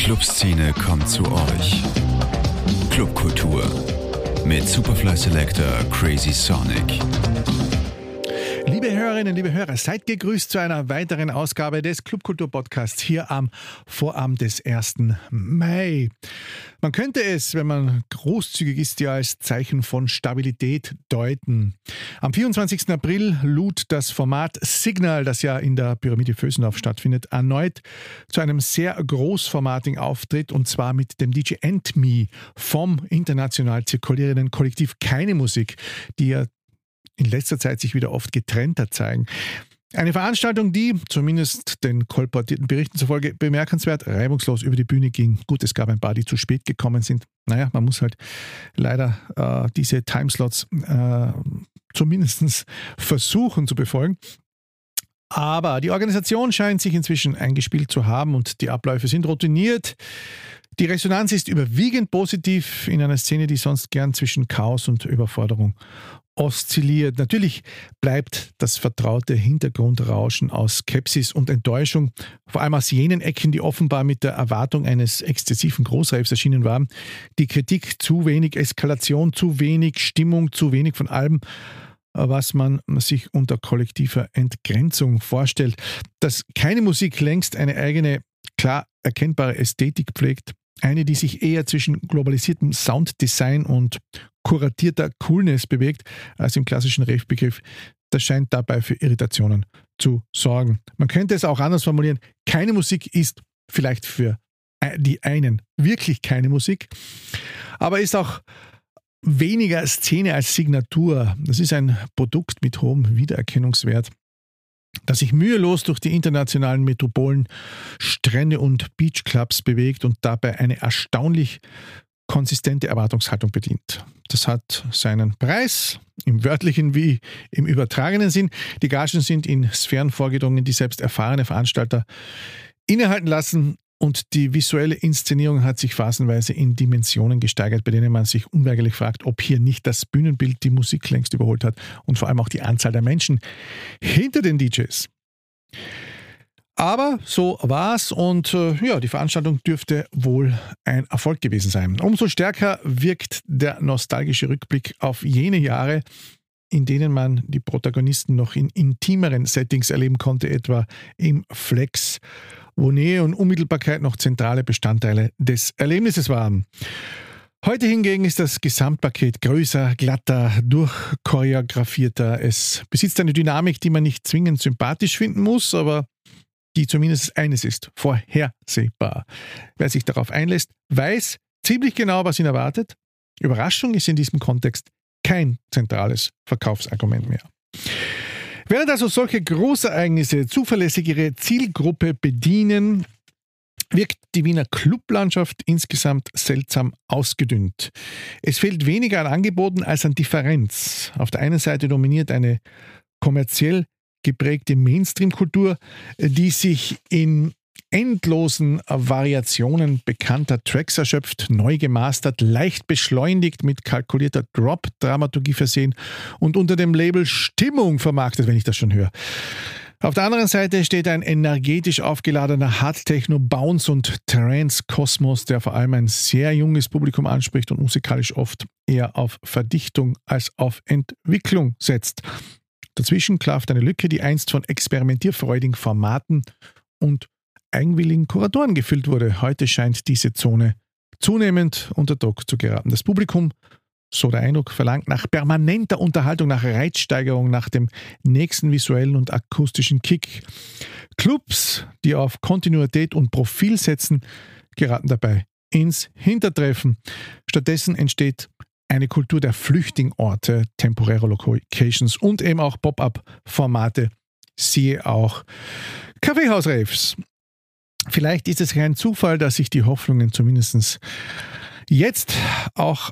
Clubszene kommt zu euch. Clubkultur mit Superfly Selector Crazy Sonic. Liebe Hörerinnen, liebe Hörer, seid gegrüßt zu einer weiteren Ausgabe des Clubkultur-Podcasts hier am Vorabend des 1. Mai. Man könnte es, wenn man großzügig ist, ja als Zeichen von Stabilität deuten. Am 24. April lud das Format Signal, das ja in der Pyramide Vösenhof stattfindet, erneut zu einem sehr großformatigen Auftritt, und zwar mit dem DJ &Me vom international zirkulierenden Kollektiv Keine Musik, die ja in letzter Zeit sich wieder oft getrennter zeigen. Eine Veranstaltung, die, zumindest den kolportierten Berichten zufolge, bemerkenswert reibungslos über die Bühne ging. Gut, es gab ein paar, die zu spät gekommen sind. Naja, man muss halt leider diese Timeslots zumindest versuchen zu befolgen. Aber die Organisation scheint sich inzwischen eingespielt zu haben und die Abläufe sind routiniert. Die Resonanz ist überwiegend positiv in einer Szene, die sonst gern zwischen Chaos und Überforderung oszilliert. Natürlich bleibt das vertraute Hintergrundrauschen aus Skepsis und Enttäuschung, vor allem aus jenen Ecken, die offenbar mit der Erwartung eines exzessiven Großraves erschienen waren. Die Kritik: zu wenig Eskalation, zu wenig Stimmung, zu wenig von allem, was man sich unter kollektiver Entgrenzung vorstellt. Dass Keine Musik längst eine eigene, klar erkennbare Ästhetik pflegt, eine, die sich eher zwischen globalisiertem Sounddesign und kuratierter Coolness bewegt, als im klassischen Rave-Begriff, das scheint dabei für Irritationen zu sorgen. Man könnte es auch anders formulieren: Keine Musik ist vielleicht für die einen wirklich keine Musik, aber ist auch weniger Szene als Signatur. Das ist ein Produkt mit hohem Wiedererkennungswert, das sich mühelos durch die internationalen Metropolen, Strände und Beachclubs bewegt und dabei eine erstaunlich konsistente Erwartungshaltung bedient. Das hat seinen Preis, im wörtlichen wie im übertragenen Sinn. Die Gagen sind in Sphären vorgedrungen, die selbst erfahrene Veranstalter innehalten lassen, und die visuelle Inszenierung hat sich phasenweise in Dimensionen gesteigert, bei denen man sich unweigerlich fragt, ob hier nicht das Bühnenbild die Musik längst überholt hat und vor allem auch die Anzahl der Menschen hinter den DJs. Aber so war's, und die Veranstaltung dürfte wohl ein Erfolg gewesen sein. Umso stärker wirkt der nostalgische Rückblick auf jene Jahre, in denen man die Protagonisten noch in intimeren Settings erleben konnte, etwa im Flex, wo Nähe und Unmittelbarkeit noch zentrale Bestandteile des Erlebnisses waren. Heute hingegen ist das Gesamtpaket größer, glatter, durchchoreografierter. Es besitzt eine Dynamik, die man nicht zwingend sympathisch finden muss, aber die zumindest eines ist: vorhersehbar. Wer sich darauf einlässt, weiß ziemlich genau, was ihn erwartet. Überraschung ist in diesem Kontext kein zentrales Verkaufsargument mehr. Während also solche Großereignisse zuverlässig ihre Zielgruppe bedienen, wirkt die Wiener Clublandschaft insgesamt seltsam ausgedünnt. Es fehlt weniger an Angeboten als an Differenz. Auf der einen Seite dominiert eine kommerziell geprägte Mainstream-Kultur, die sich in endlosen Variationen bekannter Tracks erschöpft, neu gemastert, leicht beschleunigt, mit kalkulierter Drop-Dramaturgie versehen und unter dem Label Stimmung vermarktet, wenn ich das schon höre. Auf der anderen Seite steht ein energetisch aufgeladener Hard-Techno-Bounce- und Trance-Kosmos, der vor allem ein sehr junges Publikum anspricht und musikalisch oft eher auf Verdichtung als auf Entwicklung setzt. Dazwischen klafft eine Lücke, die einst von experimentierfreudigen Formaten und eigenwilligen Kuratoren gefüllt wurde. Heute scheint diese Zone zunehmend unter Druck zu geraten. Das Publikum, so der Eindruck, verlangt nach permanenter Unterhaltung, nach Reizsteigerung, nach dem nächsten visuellen und akustischen Kick. Clubs, die auf Kontinuität und Profil setzen, geraten dabei ins Hintertreffen. Stattdessen entsteht eine Kultur der Flüchtingorte, temporärer Locations und eben auch Pop-up-Formate. Siehe auch Kaffeehaus-Raves. Vielleicht ist es kein Zufall, dass sich die Hoffnungen zumindest jetzt auch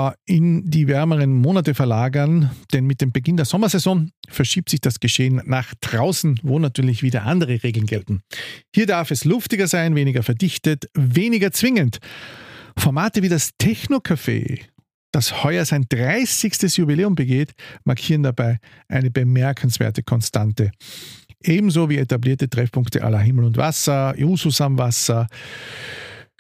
in die wärmeren Monate verlagern, denn mit dem Beginn der Sommersaison verschiebt sich das Geschehen nach draußen, wo natürlich wieder andere Regeln gelten. Hier darf es luftiger sein, weniger verdichtet, weniger zwingend. Formate wie das Techno-Café, das heuer sein 30. Jubiläum begeht, markieren dabei eine bemerkenswerte Konstante. Ebenso wie etablierte Treffpunkte à la Himmel und Wasser, Jusus am Wasser,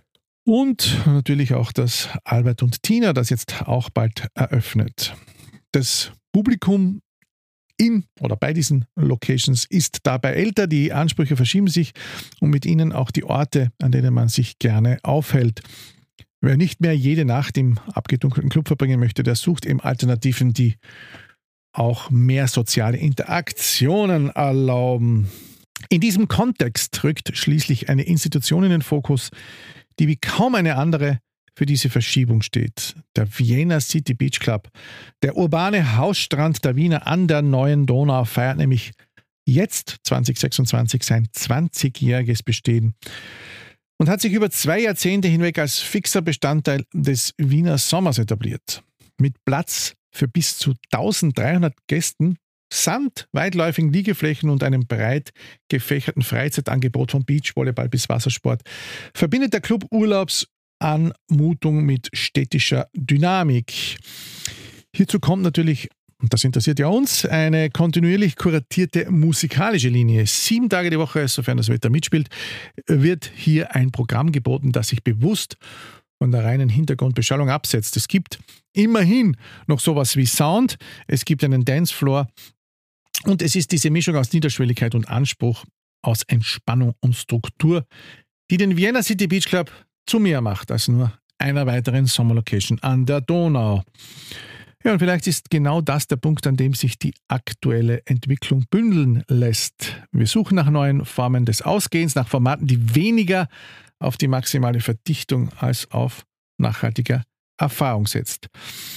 Und natürlich auch das Albert und Tina, das jetzt auch bald eröffnet. Das Publikum in oder bei diesen Locations ist dabei älter, die Ansprüche verschieben sich und mit ihnen auch die Orte, an denen man sich gerne aufhält. Wer nicht mehr jede Nacht im abgedunkelten Club verbringen möchte, der sucht eben Alternativen, die auch mehr soziale Interaktionen erlauben. In diesem Kontext rückt schließlich eine Institution in den Fokus, die wie kaum eine andere für diese Verschiebung steht. Der Vienna City Beach Club. Der urbane Hausstrand der Wiener an der neuen Donau feiert nämlich jetzt 2026 sein 20-jähriges Bestehen und hat sich über 2 Jahrzehnte hinweg als fixer Bestandteil des Wiener Sommers etabliert. Mit Platz für bis zu 1300 Gästen samt weitläufigen Liegeflächen und einem breit gefächerten Freizeitangebot von Beachvolleyball bis Wassersport verbindet der Club Urlaubsanmutung mit städtischer Dynamik. Hierzu kommt natürlich, und das interessiert ja uns, eine kontinuierlich kuratierte musikalische Linie. 7 Tage die Woche, sofern das Wetter mitspielt, wird hier ein Programm geboten, das sich bewusst von der reinen Hintergrundbeschallung absetzt. Es gibt immerhin noch sowas wie Sound, es gibt einen Dancefloor und es ist diese Mischung aus Niederschwelligkeit und Anspruch, aus Entspannung und Struktur, die den Vienna City Beach Club zu mehr macht als nur einer weiteren Sommerlocation an der Donau. Ja, und vielleicht ist genau das der Punkt, an dem sich die aktuelle Entwicklung bündeln lässt. Wir suchen nach neuen Formen des Ausgehens, nach Formaten, die weniger auf die maximale Verdichtung als auf nachhaltiger Erfahrung setzt.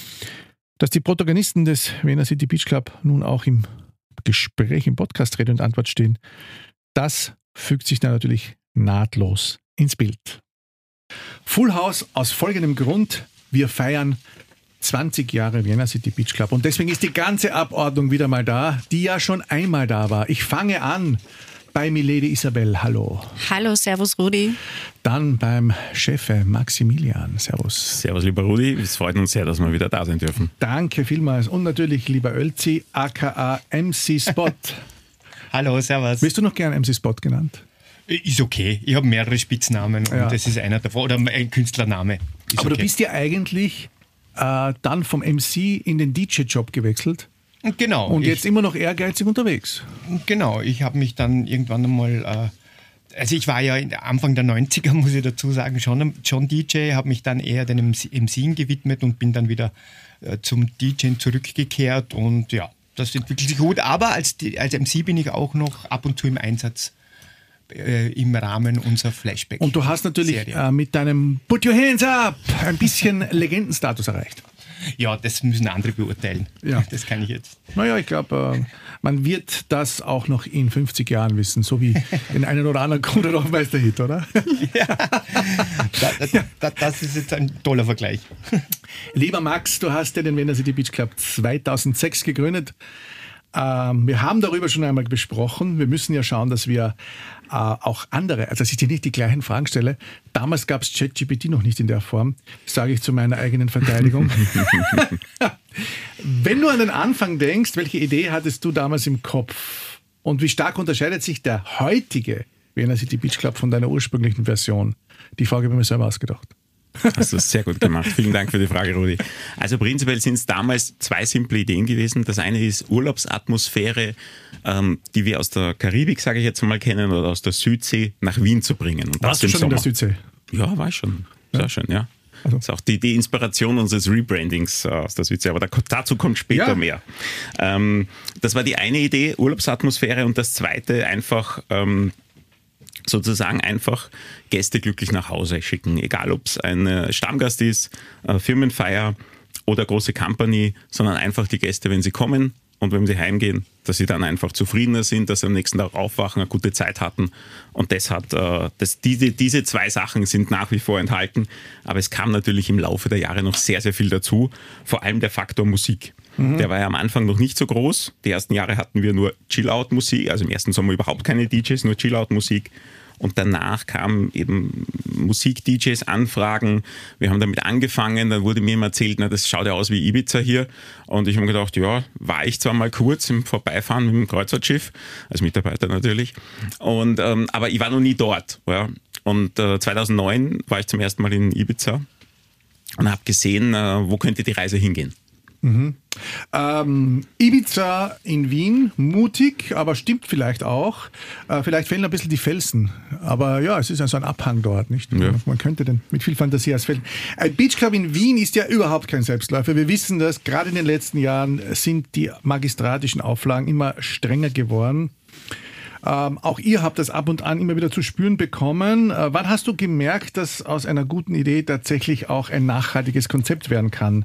Dass die Protagonisten des Vienna City Beach Club nun auch im Gespräch, im Podcast Rede und Antwort stehen, das fügt sich dann natürlich nahtlos ins Bild. Full House aus folgendem Grund: Wir feiern 20 Jahre Vienna City Beach Club und deswegen ist die ganze Abordnung wieder mal da, die ja schon einmal da war. Ich fange an bei Milady Isabel. Hallo. Hallo, servus Rudi. Dann beim Chef Maximilian. Servus. Servus, lieber Rudi. Es freut uns sehr, dass wir wieder da sein dürfen. Danke vielmals. Und natürlich lieber Ölzi, aka MC Spot. Hallo, servus. Wirst du noch gern MC Spot genannt? Ist okay. Ich habe mehrere Spitznamen und das ist einer davon. Oder ein Künstlername. Ist aber okay. Du bist ja eigentlich dann vom MC in den DJ-Job gewechselt. Genau. Und jetzt immer noch ehrgeizig unterwegs. Genau. Ich habe mich dann irgendwann einmal... Also ich war ja Anfang der 90er, muss ich dazu sagen, schon DJ, habe mich dann eher dem MCen gewidmet und bin dann wieder zum DJen zurückgekehrt und ja, das entwickelt sich gut. Aber als MC bin ich auch noch ab und zu im Einsatz im Rahmen unserer Flashback. Und du hast natürlich mit deinem Put Your Hands Up ein bisschen Legendenstatus erreicht. Ja, das müssen andere beurteilen. Ja. Das kann ich jetzt. Naja, ich glaube, man wird das auch noch in 50 Jahren wissen, so wie den einen oder anderen Kunde noch Meisterhit, oder? Ja, das ist jetzt ein toller Vergleich. Lieber Max, du hast ja den Vienna City Beach Club 2006 gegründet. Wir haben darüber schon einmal besprochen. Wir müssen ja schauen, dass wir auch andere, also dass ich dir nicht die gleichen Fragen stelle. Damals gab es ChatGPT noch nicht in der Form, sage ich zu meiner eigenen Verteidigung. Wenn du an den Anfang denkst, welche Idee hattest du damals im Kopf? Und wie stark unterscheidet sich der heutige Vienna City Beach Club von deiner ursprünglichen Version? Die Frage habe ich mir selber ausgedacht. Hast du sehr gut gemacht. Vielen Dank für die Frage, Rudi. Also prinzipiell sind es damals 2 simple Ideen gewesen. Das eine ist Urlaubsatmosphäre, die wir aus der Karibik, sage ich jetzt mal, kennen, oder aus der Südsee nach Wien zu bringen. Und Warst du schon in der Südsee? Ja, war ich schon. Sehr schön, ja. Also. Das ist auch die Inspiration unseres Rebrandings aus der Südsee, aber dazu kommt später mehr. Das war die eine Idee, Urlaubsatmosphäre, und das zweite einfach... sozusagen einfach Gäste glücklich nach Hause schicken. Egal, ob es ein Stammgast ist, Firmenfeier oder große Company, sondern einfach die Gäste, wenn sie kommen und wenn sie heimgehen, dass sie dann einfach zufriedener sind, dass sie am nächsten Tag aufwachen, eine gute Zeit hatten. Und diese 2 Sachen sind nach wie vor enthalten. Aber es kam natürlich im Laufe der Jahre noch sehr, sehr viel dazu. Vor allem der Faktor Musik. Der war ja am Anfang noch nicht so groß. Die ersten Jahre hatten wir nur Chill-Out-Musik, also im ersten Sommer überhaupt keine DJs, nur Chill-Out-Musik. Und danach kamen eben Musik-DJs Anfragen. Wir haben damit angefangen, dann wurde mir immer erzählt, das schaut ja aus wie Ibiza hier. Und ich habe mir gedacht, ja, war ich zwar mal kurz im Vorbeifahren mit dem Kreuzfahrtschiff, als Mitarbeiter natürlich, aber ich war noch nie dort. Ja. Und 2009 war ich zum ersten Mal in Ibiza und habe gesehen, wo könnte die Reise hingehen. Mhm. Ibiza in Wien, mutig, aber stimmt vielleicht auch. Vielleicht fehlen ein bisschen die Felsen. Aber ja, es ist ja so ein Abhang dort, nicht? Ja. Man könnte den mit viel Fantasie ausfällen. Ein Beachclub in Wien ist ja überhaupt kein Selbstläufer. Wir wissen das, gerade in den letzten Jahren sind die magistratischen Auflagen immer strenger geworden. Auch ihr habt das ab und an immer wieder zu spüren bekommen. Wann hast du gemerkt, dass aus einer guten Idee tatsächlich auch ein nachhaltiges Konzept werden kann?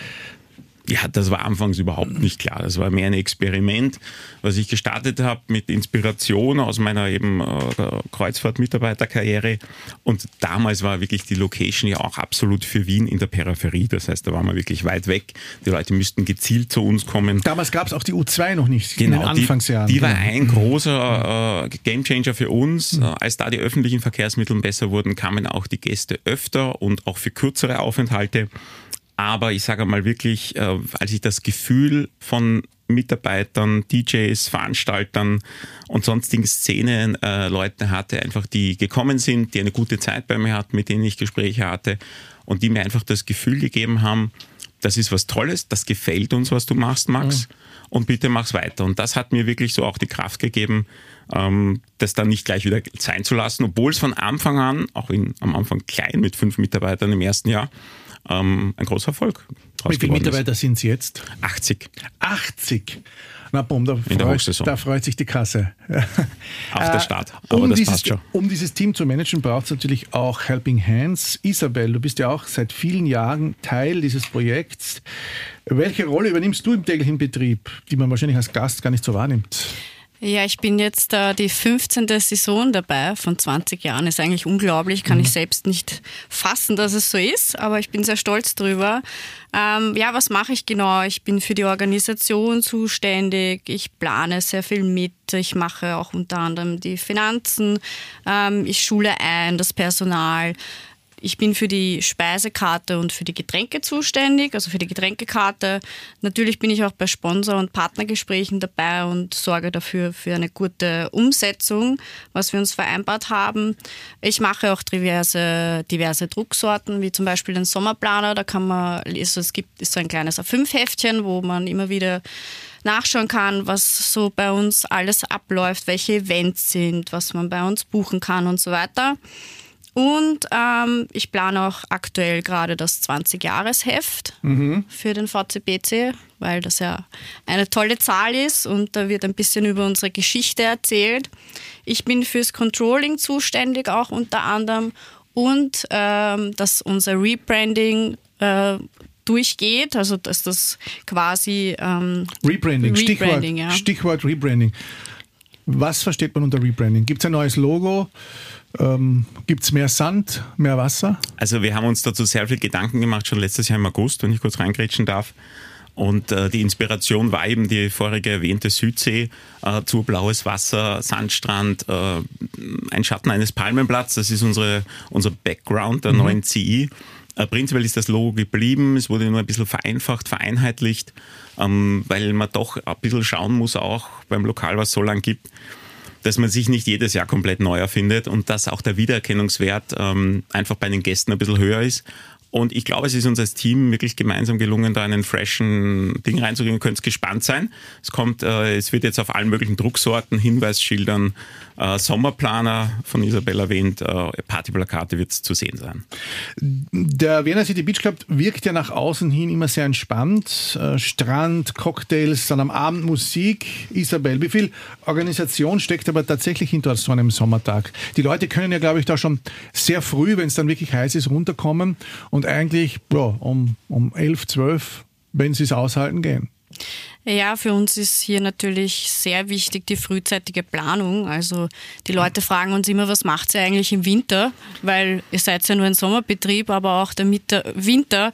Ja, das war anfangs überhaupt nicht klar. Das war mehr ein Experiment, was ich gestartet habe mit Inspiration aus meiner eben Kreuzfahrt-Mitarbeiterkarriere. Und damals war wirklich die Location ja auch absolut für Wien in der Peripherie. Das heißt, da waren wir wirklich weit weg. Die Leute müssten gezielt zu uns kommen. Damals gab es auch die U2 noch nicht, genau, in den Anfangsjahren. Die war ein großer Gamechanger für uns. Als da die öffentlichen Verkehrsmittel besser wurden, kamen auch die Gäste öfter und auch für kürzere Aufenthalte. Aber ich sage mal wirklich, als ich das Gefühl von Mitarbeitern, DJs, Veranstaltern und sonstigen Szenen-Leuten hatte, einfach die gekommen sind, die eine gute Zeit bei mir hatten, mit denen ich Gespräche hatte und die mir einfach das Gefühl gegeben haben, das ist was Tolles, das gefällt uns, was du machst, Max, und bitte mach's weiter. Und das hat mir wirklich so auch die Kraft gegeben, das dann nicht gleich wieder sein zu lassen, obwohl es von Anfang an, auch am Anfang klein mit 5 Mitarbeitern im ersten Jahr, ein großer Erfolg. Wie viele Mitarbeiter sind es jetzt? 80. 80? Na bumm, da freut sich die Kasse. Auf der Start, aber das passt schon. Um dieses Team zu managen, braucht es natürlich auch Helping Hands. Isabel, du bist ja auch seit vielen Jahren Teil dieses Projekts. Welche Rolle übernimmst du im täglichen Betrieb, die man wahrscheinlich als Gast gar nicht so wahrnimmt? Ja, ich bin jetzt die 15. Saison dabei von 20 Jahren. Ist eigentlich unglaublich, kann ich selbst nicht fassen, dass es so ist, aber ich bin sehr stolz drüber. Ja, was mache ich genau? Ich bin für die Organisation zuständig, ich plane sehr viel mit, ich mache auch unter anderem die Finanzen, ich schule ein, das Personal. Ich bin für die Speisekarte und für die Getränke zuständig, also für die Getränkekarte. Natürlich bin ich auch bei Sponsor- und Partnergesprächen dabei und sorge dafür für eine gute Umsetzung, was wir uns vereinbart haben. Ich mache auch diverse Drucksorten, wie zum Beispiel den Sommerplaner. Da kann man, also es gibt so ein kleines A5-Heftchen, wo man immer wieder nachschauen kann, was so bei uns alles abläuft, welche Events sind, was man bei uns buchen kann und so weiter. Und ich plane auch aktuell gerade das 20-Jahres-Heft für den VCBC, weil das ja eine tolle Zahl ist und da wird ein bisschen über unsere Geschichte erzählt. Ich bin fürs Controlling zuständig auch unter anderem und dass unser Rebranding durchgeht, also dass das quasi Rebranding, ja. Stichwort Rebranding. Was versteht man unter Rebranding? Gibt es ein neues Logo? Gibt es mehr Sand, mehr Wasser? Also wir haben uns dazu sehr viel Gedanken gemacht, schon letztes Jahr im August, wenn ich kurz reingrätschen darf. Und die Inspiration war eben die vorige erwähnte Südsee, zu blaues Wasser, Sandstrand, ein Schatten eines Palmenblatts, das ist unser Background der neuen CI. Prinzipiell ist das Logo geblieben, es wurde nur ein bisschen vereinfacht, vereinheitlicht, weil man doch ein bisschen schauen muss, auch beim Lokal, was es so lang gibt, dass man sich nicht jedes Jahr komplett neu erfindet und dass auch der Wiedererkennungswert einfach bei den Gästen ein bisschen höher ist. Und ich glaube, es ist uns als Team wirklich gemeinsam gelungen, da einen freshen Ding reinzugehen. Ihr könnt gespannt sein. Es wird jetzt auf allen möglichen Drucksorten, Hinweisschildern, Sommerplaner von Isabel erwähnt, Partyplakate wird es zu sehen sein. Der Vienna City Beach Club wirkt ja nach außen hin immer sehr entspannt. Strand, Cocktails, dann am Abend Musik. Isabel, wie viel Organisation steckt aber tatsächlich hinter so einem Sommertag? Die Leute können ja, glaube ich, da schon sehr früh, wenn es dann wirklich heiß ist, runterkommen und eigentlich um 11, 12, wenn sie es aushalten, gehen. Ja, für uns ist hier natürlich sehr wichtig die frühzeitige Planung. Also die Leute fragen uns immer, was macht ihr eigentlich im Winter? Weil ihr seid ja nur ein Sommerbetrieb, aber auch der Winter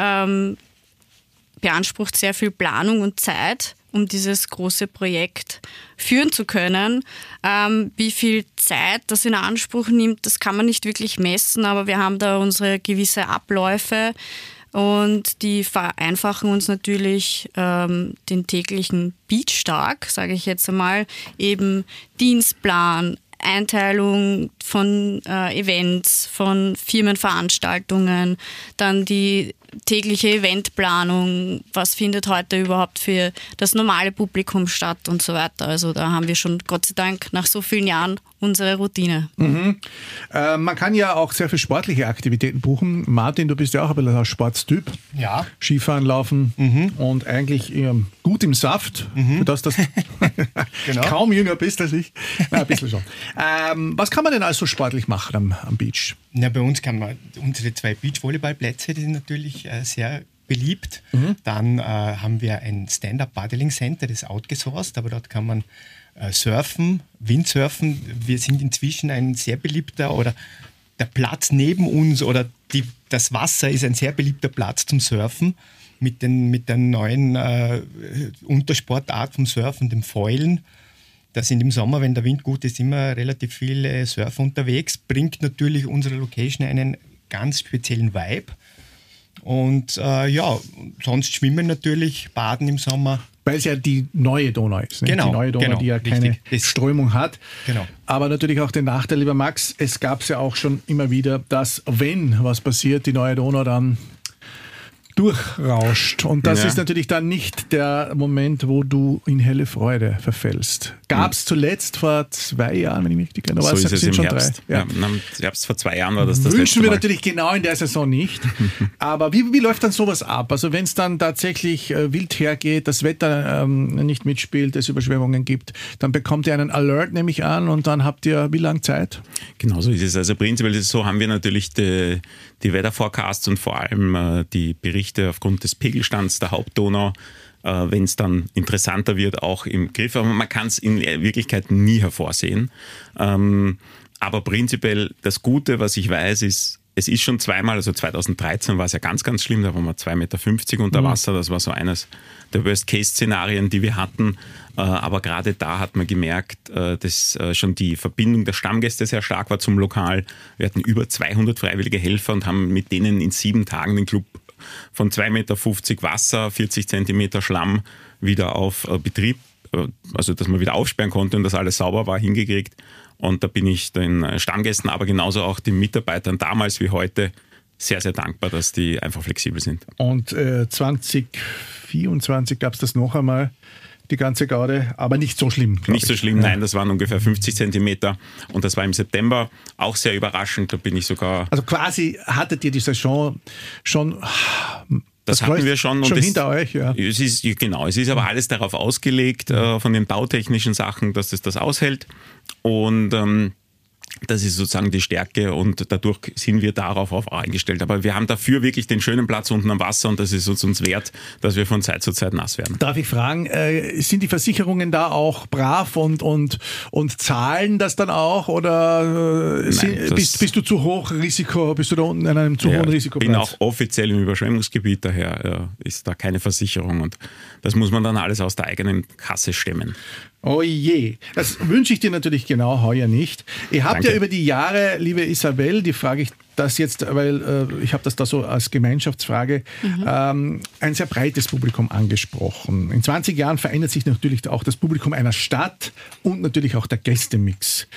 beansprucht sehr viel Planung und Zeit, um dieses große Projekt führen zu können. Wie viel Zeit das in Anspruch nimmt, das kann man nicht wirklich messen, aber wir haben da unsere gewisse Abläufe, und die vereinfachen uns natürlich den täglichen Beachtag, sage ich jetzt einmal, eben Dienstplan, Einteilung von Events, von Firmenveranstaltungen, dann die tägliche Eventplanung, was findet heute überhaupt für das normale Publikum statt und so weiter. Also da haben wir schon, Gott sei Dank, nach so vielen Jahren unsere Routine. Man kann ja auch sehr viele sportliche Aktivitäten buchen. Martin, du bist ja auch ein bisschen ein Sportstyp. Ja. Skifahren, Laufen und eigentlich gut im Saft, für das Genau. kaum jünger bist als ich. Na, ein bisschen schon. Was kann man denn also sportlich machen am Beach? Na, bei uns kann man unsere 2 Beachvolleyballplätze, die sind natürlich sehr beliebt. Dann haben wir ein Stand-Up-Paddling-Center, das ist outgesourced, aber dort kann man surfen, Windsurfen. Wir sind inzwischen ein sehr beliebter, oder der Platz neben uns oder das Wasser ist ein sehr beliebter Platz zum Surfen mit der neuen Untersportart vom Surfen, dem Foilen. Da sind im Sommer, wenn der Wind gut ist, immer relativ viele Surfer unterwegs. Bringt natürlich unserer Location einen ganz speziellen Vibe. Und sonst schwimmen natürlich, baden im Sommer. Weil es ja die neue Donau ist. Ne? Genau, die neue Donau, die ja keine Strömung hat. Genau. Aber natürlich auch den Nachteil, lieber Max, es gab es ja auch schon immer wieder, dass, wenn was passiert, die neue Donau dann durchrauscht. Und das ist natürlich dann nicht der Moment, wo du in helle Freude verfällst. Gab es zuletzt vor 2 Jahren, wenn ich mich richtig erinnere. So ist es im schon Herbst. 3. Ja. Im Herbst vor 2 Jahren war das Wünschen letzte wir Mal. natürlich genau in der Saison nicht. Aber wie läuft dann sowas ab? Also wenn es dann tatsächlich wild hergeht, das Wetter nicht mitspielt, es Überschwemmungen gibt, dann bekommt ihr einen Alert, nehme ich an, und dann habt ihr wie lange Zeit? Genau so ist es. Also prinzipiell ist es so, haben wir natürlich die Wetterforecasts und vor allem die Berichte aufgrund des Pegelstands der Hauptdonau, wenn es dann interessanter wird, auch im Griff. Aber man kann es in Wirklichkeit nie hervorsehen. Aber prinzipiell das Gute, was ich weiß, ist, es ist schon zweimal, also 2013 war es ja ganz, ganz schlimm, da waren wir 2,50 Meter unter Wasser. Das war so eines der Worst-Case-Szenarien, die wir hatten. Aber gerade da hat man gemerkt, dass schon die Verbindung der Stammgäste sehr stark war zum Lokal. Wir hatten über 200 freiwillige Helfer und haben mit denen in 7 Tagen den Club von 2,50 Meter Wasser, 40 Zentimeter Schlamm wieder auf Betrieb, also dass man wieder aufsperren konnte und dass alles sauber war, hingekriegt. Und da bin ich den Stammgästen, aber genauso auch den Mitarbeitern damals wie heute sehr, sehr dankbar, dass die einfach flexibel sind. Und 2024 gab es das noch einmal, die ganze Gaude, aber nicht so schlimm. Nicht so schlimm, nein, das waren ungefähr 50 Zentimeter und das war im September auch sehr überraschend, da bin ich sogar... Also quasi hattet ihr die Saison schon... Das hatten wir schon. Und hinter euch, ja. Es ist aber alles darauf ausgelegt, von den bautechnischen Sachen, dass es das aushält. Und das ist sozusagen die Stärke und dadurch sind wir darauf auch eingestellt. Aber wir haben dafür wirklich den schönen Platz unten am Wasser und das ist uns wert, dass wir von Zeit zu Zeit nass werden. Darf ich fragen, sind die Versicherungen da auch brav und zahlen das dann auch oder Nein, bist du zu hoch Risiko, bist du da unten in einem zu hohen Risikoplatz? Ich bin auch offiziell im Überschwemmungsgebiet, daher ist da keine Versicherung und das muss man dann alles aus der eigenen Kasse stemmen. Oh je, das wünsche ich dir natürlich genau heuer nicht. Ihr habt Danke. ja über die Jahre, liebe Isabel, die frage ich das jetzt, weil ich habe das da so als Gemeinschaftsfrage, ein sehr breites Publikum angesprochen. In 20 Jahren verändert sich natürlich auch das Publikum einer Stadt und natürlich auch der Gästemix.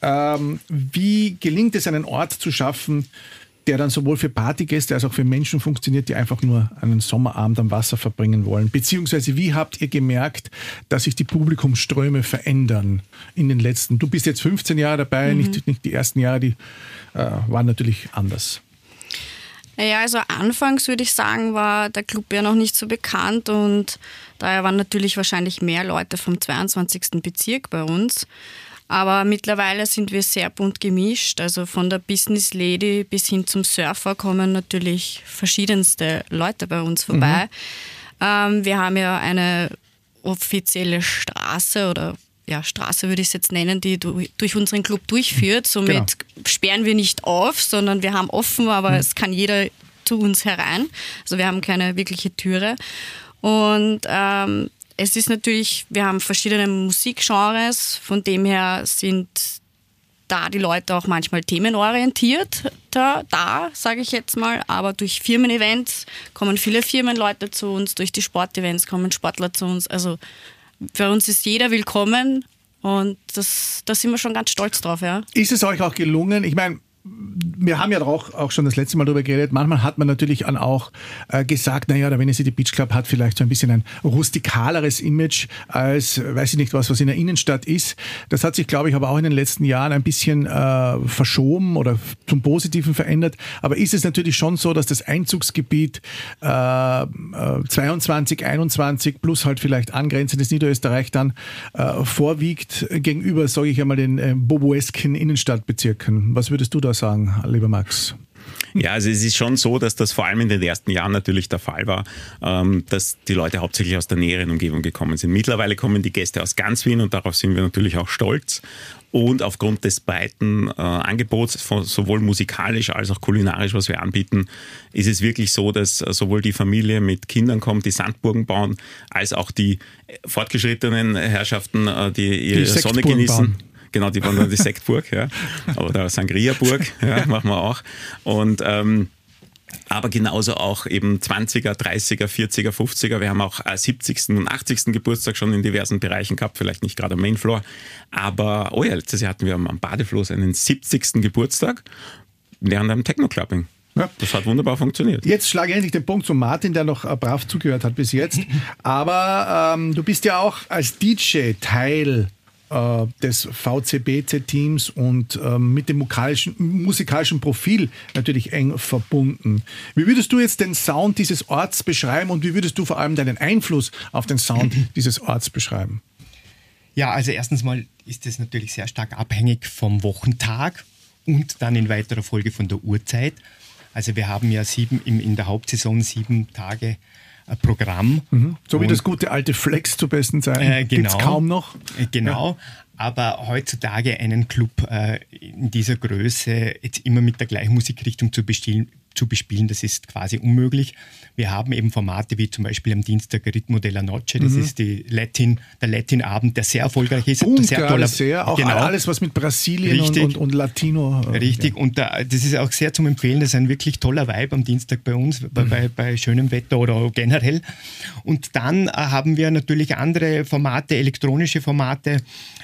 Wie gelingt es, einen Ort zu schaffen, der dann sowohl für Partygäste als auch für Menschen funktioniert, die einfach nur einen Sommerabend am Wasser verbringen wollen? Beziehungsweise wie habt ihr gemerkt, dass sich die Publikumsströme verändern in den letzten? Du bist jetzt 15 Jahre dabei, nicht die ersten Jahre, die waren natürlich anders. Naja, also anfangs würde ich sagen, war der Club ja noch nicht so bekannt und daher waren natürlich wahrscheinlich mehr Leute vom 22. Bezirk bei uns. Aber mittlerweile sind wir sehr bunt gemischt, also von der Business Lady bis hin zum Surfer kommen natürlich verschiedenste Leute bei uns vorbei. Wir haben ja eine offizielle Straße oder Straße würde ich es jetzt nennen, die durch unseren Club durchführt. Somit sperren wir nicht auf, sondern wir haben offen, aber es kann jeder zu uns herein. Also wir haben keine wirkliche Türe. Und es ist natürlich, wir haben verschiedene Musikgenres, von dem her sind da die Leute auch manchmal themenorientiert, da sage ich jetzt mal, aber durch Firmen-Events kommen viele Firmenleute zu uns, durch die Sportevents kommen Sportler zu uns, also bei uns ist jeder willkommen Und da sind wir schon ganz stolz drauf, ja. Ist es euch auch gelungen? Ich meine, wir haben ja auch schon das letzte Mal darüber geredet. Manchmal hat man natürlich dann auch gesagt, naja, der Venice City Beach Club hat vielleicht so ein bisschen ein rustikaleres Image als, weiß ich nicht, was in der Innenstadt ist. Das hat sich, glaube ich, aber auch in den letzten Jahren ein bisschen verschoben oder zum Positiven verändert. Aber ist es natürlich schon so, dass das Einzugsgebiet 22, 21 plus halt vielleicht angrenzendes Niederösterreich dann vorwiegt gegenüber, sage ich einmal, den boboesken Innenstadtbezirken. Was würdest du da sagen, lieber Max? Ja, also es ist schon so, dass das vor allem in den ersten Jahren natürlich der Fall war, dass die Leute hauptsächlich aus der näheren Umgebung gekommen sind. Mittlerweile kommen die Gäste aus ganz Wien und darauf sind wir natürlich auch stolz. Und aufgrund des breiten Angebots, sowohl musikalisch als auch kulinarisch, was wir anbieten, ist es wirklich so, dass sowohl die Familie mit Kindern kommt, die Sandburgen bauen, als auch die fortgeschrittenen Herrschaften, die ihre Sonne genießen. Bauen. Genau, die waren dann die Sektburg, ja. Oder Sangria-Burg, ja, machen wir auch. Und aber genauso auch eben 20er, 30er, 40er, 50er. Wir haben auch 70. und 80. Geburtstag schon in diversen Bereichen gehabt, vielleicht nicht gerade am Mainfloor. Aber, letztes Jahr hatten wir am Badefloß einen 70. Geburtstag während einem Techno-Clubbing. Ja. Das hat wunderbar funktioniert. Jetzt schlage ich endlich den Punkt zu Martin, der noch brav zugehört hat bis jetzt. Aber du bist ja auch als DJ Teil des VCBC-Teams und mit dem musikalischen Profil natürlich eng verbunden. Wie würdest du jetzt den Sound dieses Orts beschreiben und wie würdest du vor allem deinen Einfluss auf den Sound dieses Orts beschreiben? Ja, also erstens mal ist das natürlich sehr stark abhängig vom Wochentag und dann in weiterer Folge von der Uhrzeit. Also wir haben ja in der Hauptsaison 7 Tage Programm. So wie das gute alte Flex zu besten sein. Gibt es kaum noch. Genau. Ja. Aber heutzutage einen Club in dieser Größe jetzt immer mit der gleichen Musikrichtung zu bespielen, das ist quasi unmöglich. Wir haben eben Formate wie zum Beispiel am Dienstag Ritmo della Noche, das ist der Latin-Abend, der sehr erfolgreich ist. Auch genau. Alles, was mit Brasilien und Latino. Richtig, und das ist auch sehr zum Empfehlen, das ist ein wirklich toller Vibe am Dienstag bei uns, bei schönem Wetter oder generell. Und dann haben wir natürlich andere Formate, elektronische Formate.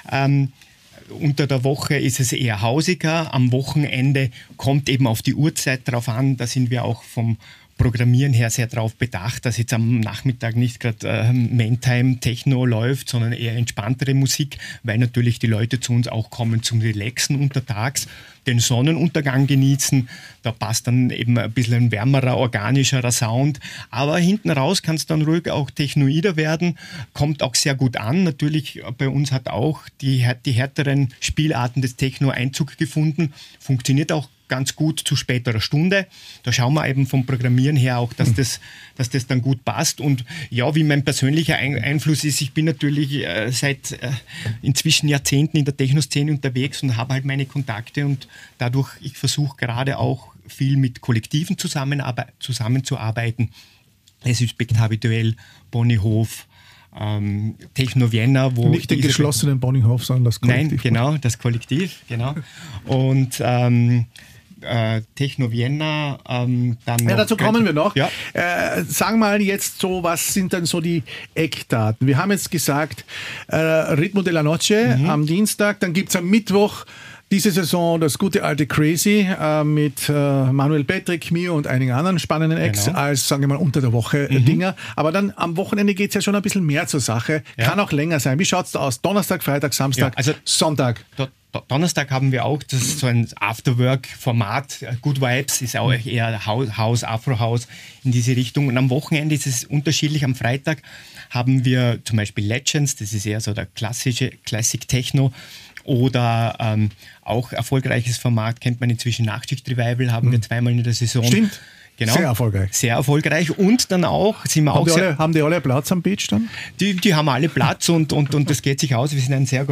Unter der Woche ist es eher hausiger, am Wochenende kommt eben auf die Uhrzeit drauf an, da sind wir auch vom Programmieren her sehr darauf bedacht, dass jetzt am Nachmittag nicht gerade Maintime Techno läuft, sondern eher entspanntere Musik, weil natürlich die Leute zu uns auch kommen zum Relaxen untertags, den Sonnenuntergang genießen. Da passt dann eben ein bisschen ein wärmerer, organischerer Sound. Aber hinten raus kann es dann ruhig auch technoider werden, kommt auch sehr gut an. Natürlich bei uns hat auch die härteren Spielarten des Techno Einzug gefunden, funktioniert auch ganz gut zu späterer Stunde. Da schauen wir eben vom Programmieren her auch, dass das dann gut passt. Und ja, wie mein persönlicher Einfluss ist, ich bin natürlich seit inzwischen Jahrzehnten in der Techno-Szene unterwegs und habe halt meine Kontakte und dadurch, ich versuche gerade auch viel mit Kollektiven zusammenzuarbeiten. Es ist habituell Ponyhof, Techno Vienna, wo nicht den geschlossenen Ponyhof, sondern das Kollektiv. Nein, genau, das Kollektiv, genau. Und Techno Vienna, dann ja, dazu kommen wir noch. Ja. Sag mal jetzt so, was sind denn so die Eckdaten? Wir haben jetzt gesagt, Ritmo della Noche am Dienstag, dann gibt es am Mittwoch diese Saison das gute alte Crazy mit Manuel Patrick, mir und einigen anderen spannenden Acts als, sagen wir mal, unter der Woche Dinger. Aber dann am Wochenende geht es ja schon ein bisschen mehr zur Sache. Ja. Kann auch länger sein. Wie schaut es da aus? Donnerstag, Freitag, Samstag, also Sonntag? Donnerstag haben wir auch, das ist so ein Afterwork-Format. Good Vibes ist auch eher House, Afro-House in diese Richtung. Und am Wochenende ist es unterschiedlich. Am Freitag haben wir zum Beispiel Legends, das ist eher so der klassische Classic Techno. Oder auch erfolgreiches Format, kennt man inzwischen, Nachtschicht-Revival, haben wir zweimal in der Saison. Stimmt. Genau. Sehr erfolgreich. Sehr erfolgreich. Und dann auch, haben die alle Platz am Beach dann? Die haben alle Platz und das geht sich aus. Wir sind ein sehr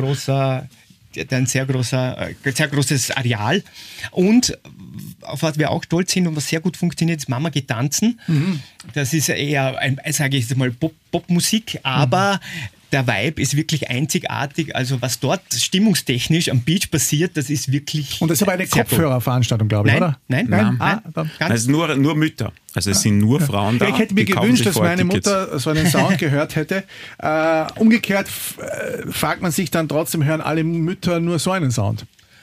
großes Areal. Und auf was wir auch stolz sind und was sehr gut funktioniert, ist Mama geht tanzen. Das ist eher, sage ich mal, Popmusik, aber der Vibe ist wirklich einzigartig. Also was dort stimmungstechnisch am Beach passiert, das ist wirklich. Und das ist aber eine Kopfhörerveranstaltung, glaube ich, oder? Nein. Also nur Mütter. Also es sind nur Frauen da. Ich hätte mir gewünscht, dass meine Mutter so einen Sound gehört hätte. Umgekehrt fragt man sich dann trotzdem, hören alle Mütter nur so einen Sound?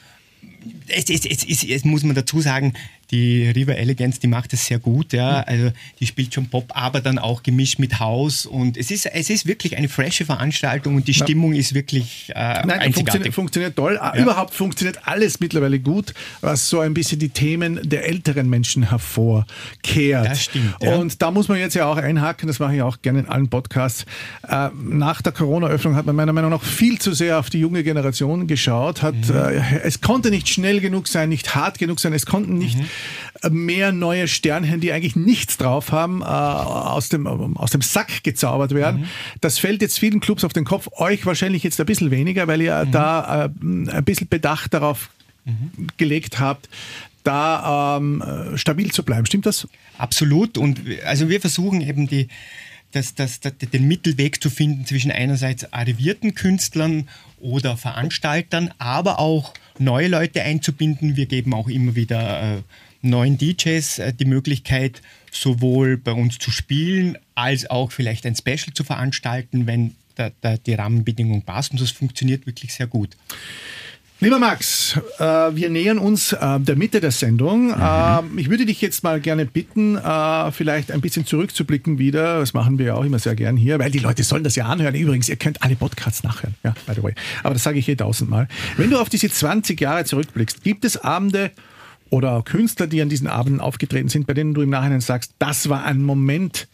Es muss man dazu sagen, die River Elegance, die macht es sehr gut, ja. Also die spielt schon Pop, aber dann auch gemischt mit House und es ist wirklich eine frische Veranstaltung und die Stimmung ist wirklich einzigartig. Funktioniert toll. Ja. Überhaupt funktioniert alles mittlerweile gut, was so ein bisschen die Themen der älteren Menschen hervorkehrt. Das stimmt. Ja. Und da muss man jetzt ja auch einhaken, das mache ich auch gerne in allen Podcasts. Nach der Corona-Öffnung hat man meiner Meinung nach viel zu sehr auf die junge Generation geschaut. Es konnte nicht schnell genug sein, nicht hart genug sein, es konnten nicht mehr neue Sternchen, die eigentlich nichts drauf haben, aus dem Sack gezaubert werden. Das fällt jetzt vielen Clubs auf den Kopf, euch wahrscheinlich jetzt ein bisschen weniger, weil ihr da ein bisschen Bedacht darauf gelegt habt, da stabil zu bleiben. Stimmt das? Absolut. Und also wir versuchen eben den Mittelweg zu finden zwischen einerseits arrivierten Künstlern oder Veranstaltern, aber auch neue Leute einzubinden. Wir geben auch immer wieder neuen DJs die Möglichkeit, sowohl bei uns zu spielen, als auch vielleicht ein Special zu veranstalten, wenn die Rahmenbedingungen passen. Und das funktioniert wirklich sehr gut. Lieber Max, wir nähern uns der Mitte der Sendung. Ich würde dich jetzt mal gerne bitten, vielleicht ein bisschen zurückzublicken wieder. Das machen wir ja auch immer sehr gern hier, weil die Leute sollen das ja anhören. Übrigens, ihr könnt alle Podcasts nachhören, ja, by the way. Aber das sage ich 1000-mal. Wenn du auf diese 20 Jahre zurückblickst, gibt es Abende oder Künstler, die an diesen Abenden aufgetreten sind, bei denen du im Nachhinein sagst, das war ein Moment,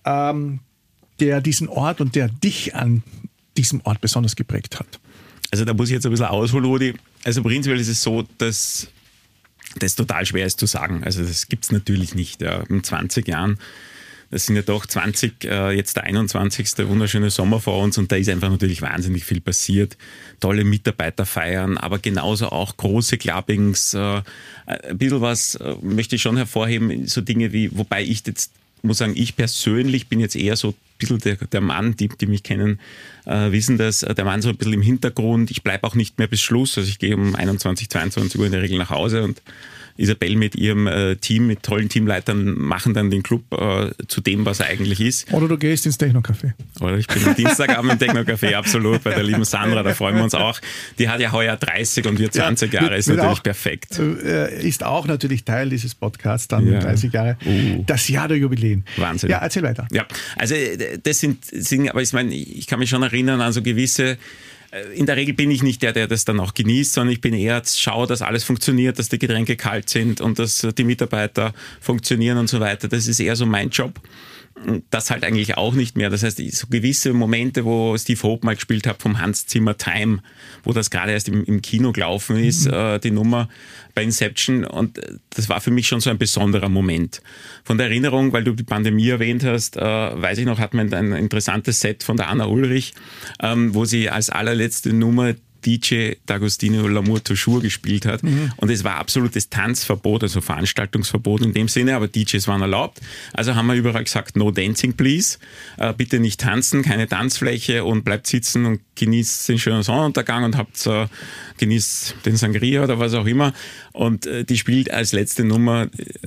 der diesen Ort und der dich an diesem Ort besonders geprägt hat? Also da muss ich jetzt ein bisschen ausholen, Rudi. Also prinzipiell ist es so, dass das total schwer ist zu sagen. Also das gibt es natürlich nicht. Ja. In 20 Jahren, das sind ja doch 20, jetzt der 21. wunderschöne Sommer vor uns und da ist einfach natürlich wahnsinnig viel passiert. Tolle Mitarbeiter feiern, aber genauso auch große Clubbings. Ein bisschen was möchte ich schon hervorheben, so Dinge wie, wobei ich jetzt muss sagen, ich persönlich bin jetzt eher so ein bisschen der Mann, die mich kennen, wissen das, der Mann so ein bisschen im Hintergrund. Ich bleibe auch nicht mehr bis Schluss, also ich gehe um 21, 22 Uhr in der Regel nach Hause und Isabel mit ihrem Team, mit tollen Teamleitern, machen dann den Club zu dem, was er eigentlich ist. Oder du gehst ins Techno-Café. Oder ich bin am Dienstagabend im Techno-Café, absolut, bei der lieben Sandra, da freuen wir uns auch. Die hat ja heuer 30 und wir 20 Jahre, ist natürlich auch perfekt. Ist auch natürlich Teil dieses Podcasts, dann 30 Jahre. Das Jahr der Jubiläen. Wahnsinn. Ja, erzähl weiter. Ja, also das sind, aber ich meine, ich kann mich schon erinnern an so gewisse. In der Regel bin ich nicht der das dann auch genießt, sondern ich bin eher, schaue, dass alles funktioniert, dass die Getränke kalt sind und dass die Mitarbeiter funktionieren und so weiter. Das ist eher so mein Job. Das halt eigentlich auch nicht mehr. Das heißt, so gewisse Momente, wo Steve Hope mal gespielt hat vom Hans Zimmer Time, wo das gerade erst im Kino gelaufen ist, die Nummer bei Inception, und das war für mich schon so ein besonderer Moment. Von der Erinnerung, weil du die Pandemie erwähnt hast, weiß ich noch, hat man ein interessantes Set von der Anna Ulrich, wo sie als allerletzte Nummer DJ D'Agostino L'Amour Toujours gespielt hat. Und es war absolutes Tanzverbot, also Veranstaltungsverbot in dem Sinne, aber DJs waren erlaubt. Also haben wir überall gesagt, no dancing please. Bitte nicht tanzen, keine Tanzfläche und bleibt sitzen und genießt den schönen Sonnenuntergang und genießt den Sangria oder was auch immer. Und die spielt als letzte Nummer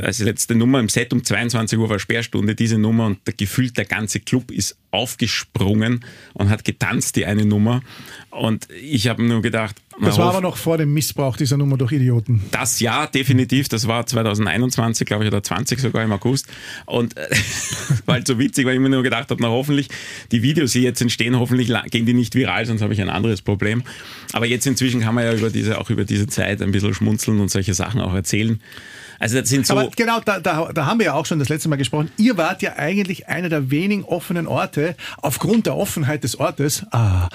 im Set um 22 Uhr war Sperrstunde, diese Nummer, und gefühlt der ganze Club ist aufgesprungen und hat getanzt, die eine Nummer. Und ich habe nur gedacht... Das war aber noch vor dem Missbrauch dieser Nummer durch Idioten. Das ja, definitiv. Das war 2021, glaube ich, oder 20 sogar im August. Und war halt so witzig, weil ich mir nur gedacht habe, na hoffentlich, die Videos, die jetzt entstehen, hoffentlich gehen die nicht viral, sonst habe ich ein anderes Problem. Aber jetzt inzwischen kann man ja über diese Zeit ein bisschen schmunzeln und solche Sachen auch erzählen. Also das sind so. Aber genau, da haben wir ja auch schon das letzte Mal gesprochen. Ihr wart ja eigentlich einer der wenigen offenen Orte, aufgrund der Offenheit des Ortes.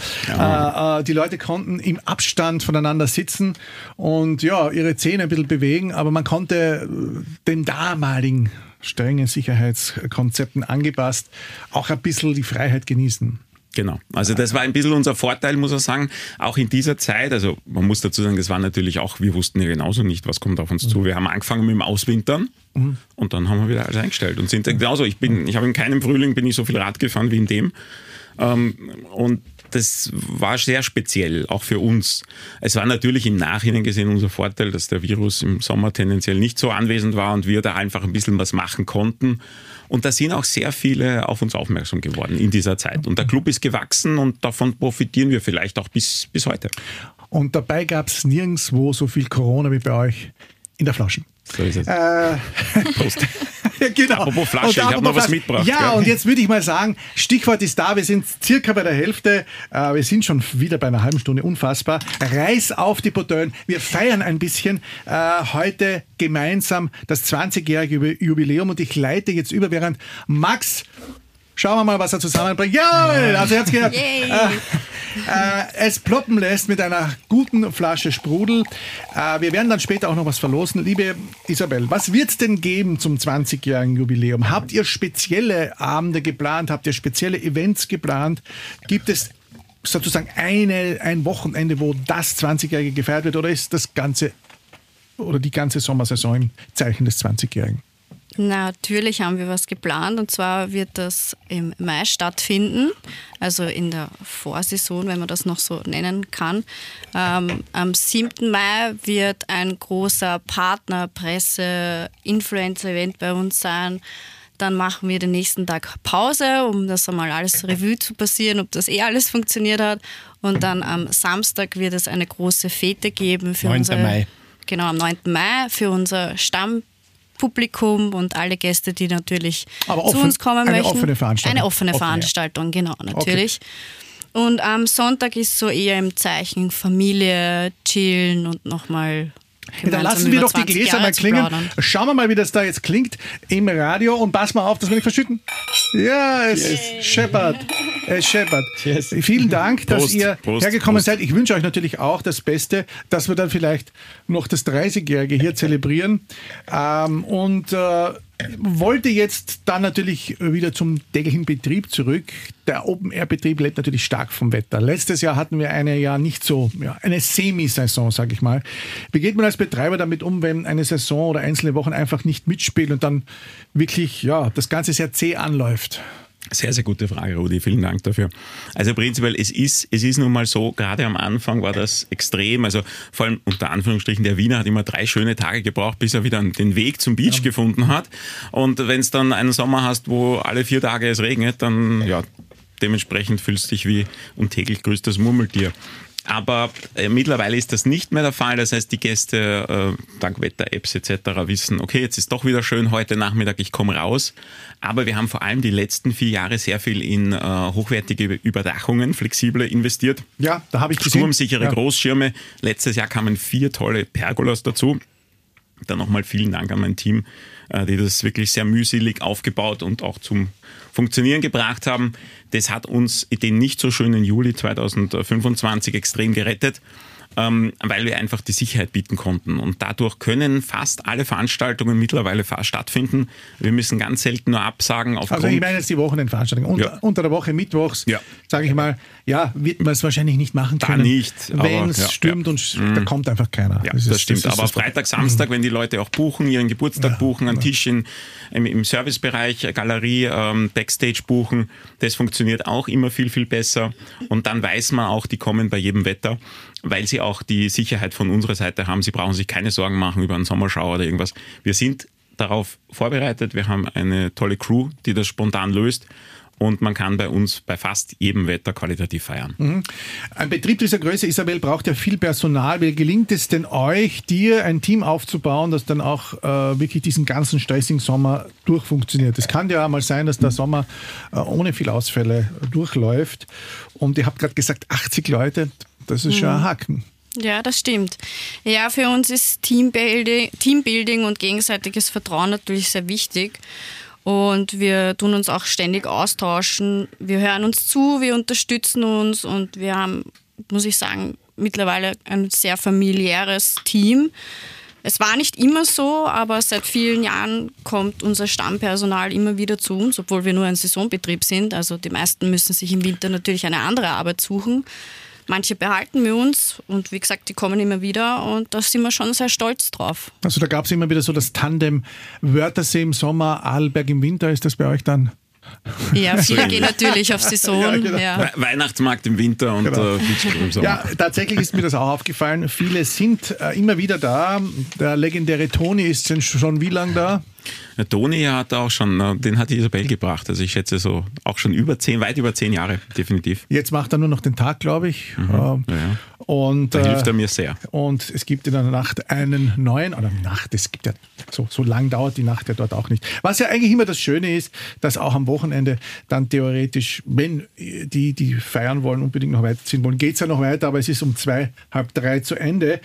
Die Leute konnten im Abstand voneinander sitzen und ja, ihre Zähne ein bisschen bewegen, aber man konnte den damaligen strengen Sicherheitskonzepten angepasst auch ein bisschen die Freiheit genießen. Genau, also das war ein bisschen unser Vorteil, muss ich sagen, auch in dieser Zeit. Also man muss dazu sagen, das war natürlich auch, wir wussten ja genauso nicht, was kommt auf uns zu. Wir haben angefangen mit dem Auswintern und dann haben wir wieder alles eingestellt und sind genauso. Ich habe in keinem Frühling bin ich so viel Rad gefahren wie in dem. Und das war sehr speziell, auch für uns. Es war natürlich im Nachhinein gesehen unser Vorteil, dass der Virus im Sommer tendenziell nicht so anwesend war und wir da einfach ein bisschen was machen konnten. Und da sind auch sehr viele auf uns aufmerksam geworden in dieser Zeit. Und der Club ist gewachsen und davon profitieren wir vielleicht auch bis heute. Und dabei gab es nirgendwo so viel Corona wie bei euch in der Flasche. So ist es. Prost. Genau. Apropos Flasche, ich habe noch was mitgebracht. Ja, und jetzt würde ich mal sagen, Stichwort ist da, wir sind circa bei der Hälfte, wir sind schon wieder bei einer halben Stunde, unfassbar. Reiß auf die Botellen, wir feiern ein bisschen heute gemeinsam das 20-jährige Jubiläum und ich leite jetzt über, während Max, schauen wir mal, was er zusammenbringt. Jawohl, also jetzt gehört. Es ploppen lässt mit einer guten Flasche Sprudel. Wir werden dann später auch noch was verlosen. Liebe Isabel, was wird es denn geben zum 20-jährigen Jubiläum? Habt ihr spezielle Abende geplant? Habt ihr spezielle Events geplant? Gibt es sozusagen ein Wochenende, wo das 20-jährige gefeiert wird? Oder ist das ganze oder die ganze Sommersaison im Zeichen des 20-jährigen? Natürlich haben wir was geplant und zwar wird das im Mai stattfinden, also in der Vorsaison, wenn man das noch so nennen kann. Am 7. Mai wird ein großer Partner-Presse-Influencer-Event bei uns sein. Dann machen wir den nächsten Tag Pause, um das einmal alles Revue zu passieren, ob das alles funktioniert hat. Und dann am Samstag wird es eine große Fete geben für 9. Mai. Genau, am 9. Mai für unser Stammpublikum und alle Gäste, die natürlich zu uns kommen möchten. Eine offene Veranstaltung. Eine offene Veranstaltung, genau, natürlich. Okay. Und am Sonntag ist so eher im Zeichen Familie, chillen und nochmal dann lassen wir doch die Gläser mal klingen. Schauen wir mal, wie das da jetzt klingt im Radio und pass mal auf, dass wir nicht verschütten. Ja, es scheppert. Es scheppert. Yes. Vielen Dank, dass ihr hergekommen seid. Ich wünsche euch natürlich auch das Beste, dass wir dann vielleicht noch das 30-Jährige hier zelebrieren. Wollte jetzt dann natürlich wieder zum täglichen Betrieb zurück. Der Open-Air-Betrieb lebt natürlich stark vom Wetter. Letztes Jahr hatten wir eine Semi-Saison, sage ich mal. Wie geht man als Betreiber damit um, wenn eine Saison oder einzelne Wochen einfach nicht mitspielt und dann wirklich das Ganze sehr zäh anläuft? Sehr, sehr gute Frage, Rudi. Vielen Dank dafür. Also prinzipiell, es ist nun mal so, gerade am Anfang war das extrem, also vor allem unter Anführungsstrichen, der Wiener hat immer 3 schöne Tage gebraucht, bis er wieder den Weg zum Beach gefunden hat. Und wenn es dann einen Sommer hast, wo alle 4 Tage es regnet, dann dementsprechend fühlst du dich wie täglich grüßt das Murmeltier. Aber mittlerweile ist das nicht mehr der Fall. Das heißt, die Gäste dank Wetter-Apps etc. wissen, okay, jetzt ist doch wieder schön heute Nachmittag, ich komme raus. Aber wir haben vor allem die letzten 4 Jahre sehr viel in hochwertige Überdachungen, flexible investiert. Ja, da habe ich gesehen. Sturmsichere Großschirme. Letztes Jahr kamen 4 tolle Pergolas dazu. Dann nochmal vielen Dank an mein Team, die das wirklich sehr mühselig aufgebaut und auch zum Funktionieren gebracht haben. Das hat uns den nicht so schönen Juli 2025 extrem gerettet, weil wir einfach die Sicherheit bieten konnten. Und dadurch können fast alle Veranstaltungen mittlerweile stattfinden. Wir müssen ganz selten nur absagen. Also ich meine jetzt die Wochenendveranstaltungen. Unter der Woche, mittwochs, sage ich mal, wird man es wahrscheinlich nicht machen können. Da nicht. Wenn es stürmt und da kommt einfach keiner. Ja, das stimmt. Aber Freitag, Samstag, wenn die Leute auch buchen, ihren Geburtstag buchen, einen Tisch im Servicebereich, Galerie, Backstage buchen, das funktioniert auch immer viel, viel besser. Und dann weiß man auch, die kommen bei jedem Wetter, weil sie auch die Sicherheit von unserer Seite haben. Sie brauchen sich keine Sorgen machen über einen Sommerschauer oder irgendwas. Wir sind darauf vorbereitet. Wir haben eine tolle Crew, die das spontan löst. Und man kann bei uns bei fast jedem Wetter qualitativ feiern. Mhm. Ein Betrieb dieser Größe, Isabel, braucht ja viel Personal. Wie gelingt es denn euch, dir ein Team aufzubauen, das dann auch wirklich diesen ganzen stressigen Sommer durchfunktioniert? Es kann ja mal sein, dass der Sommer ohne viel Ausfälle durchläuft. Und ihr habt gerade gesagt, 80 Leute, das ist schon ein Haken. Ja, das stimmt. Ja, für uns ist Teambuilding und gegenseitiges Vertrauen natürlich sehr wichtig. Und wir tun uns auch ständig austauschen. Wir hören uns zu, wir unterstützen uns und wir haben, muss ich sagen, mittlerweile ein sehr familiäres Team. Es war nicht immer so, aber seit vielen Jahren kommt unser Stammpersonal immer wieder zu uns, obwohl wir nur ein Saisonbetrieb sind. Also die meisten müssen sich im Winter natürlich eine andere Arbeit suchen. Manche behalten wir uns und wie gesagt, die kommen immer wieder und da sind wir schon sehr stolz drauf. Also da gab es immer wieder so das Tandem Wörthersee im Sommer, Arlberg im Winter, ist das bei euch dann Ja, viele gehen natürlich auf Saison. Ja, genau. Ja. Weihnachtsmarkt im Winter und Beachclub im Sommer. Ja, tatsächlich ist mir das auch aufgefallen. Viele sind immer wieder da. Der legendäre Toni ist schon wie lange da? Der Toni hat auch schon, den hat die Isabel gebracht. Also ich schätze so auch schon weit über 10 Jahre, definitiv. Jetzt macht er nur noch den Tag, glaube ich. Ja. Und, Da hilft er mir sehr. Und es gibt in der Nacht einen neuen, es gibt ja, so lang dauert die Nacht ja dort auch nicht. Was ja eigentlich immer das Schöne ist, dass auch am Wochenende dann theoretisch, wenn die feiern wollen, unbedingt noch weiterziehen wollen, geht es ja noch weiter, aber es ist um 2, halb 3 zu Ende.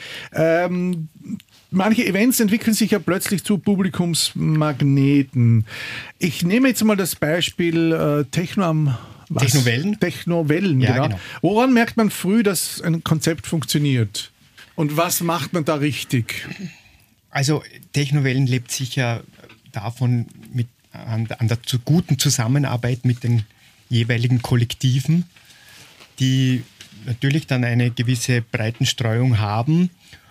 Manche Events entwickeln sich ja plötzlich zu Publikumsmagneten. Ich nehme jetzt mal das Beispiel Technowellen? Technowellen, ja, genau. Woran merkt man früh, dass ein Konzept funktioniert? Und was macht man da richtig? Also Technowellen lebt sicher davon an der guten Zusammenarbeit mit den jeweiligen Kollektiven, die natürlich dann eine gewisse Breitenstreuung haben.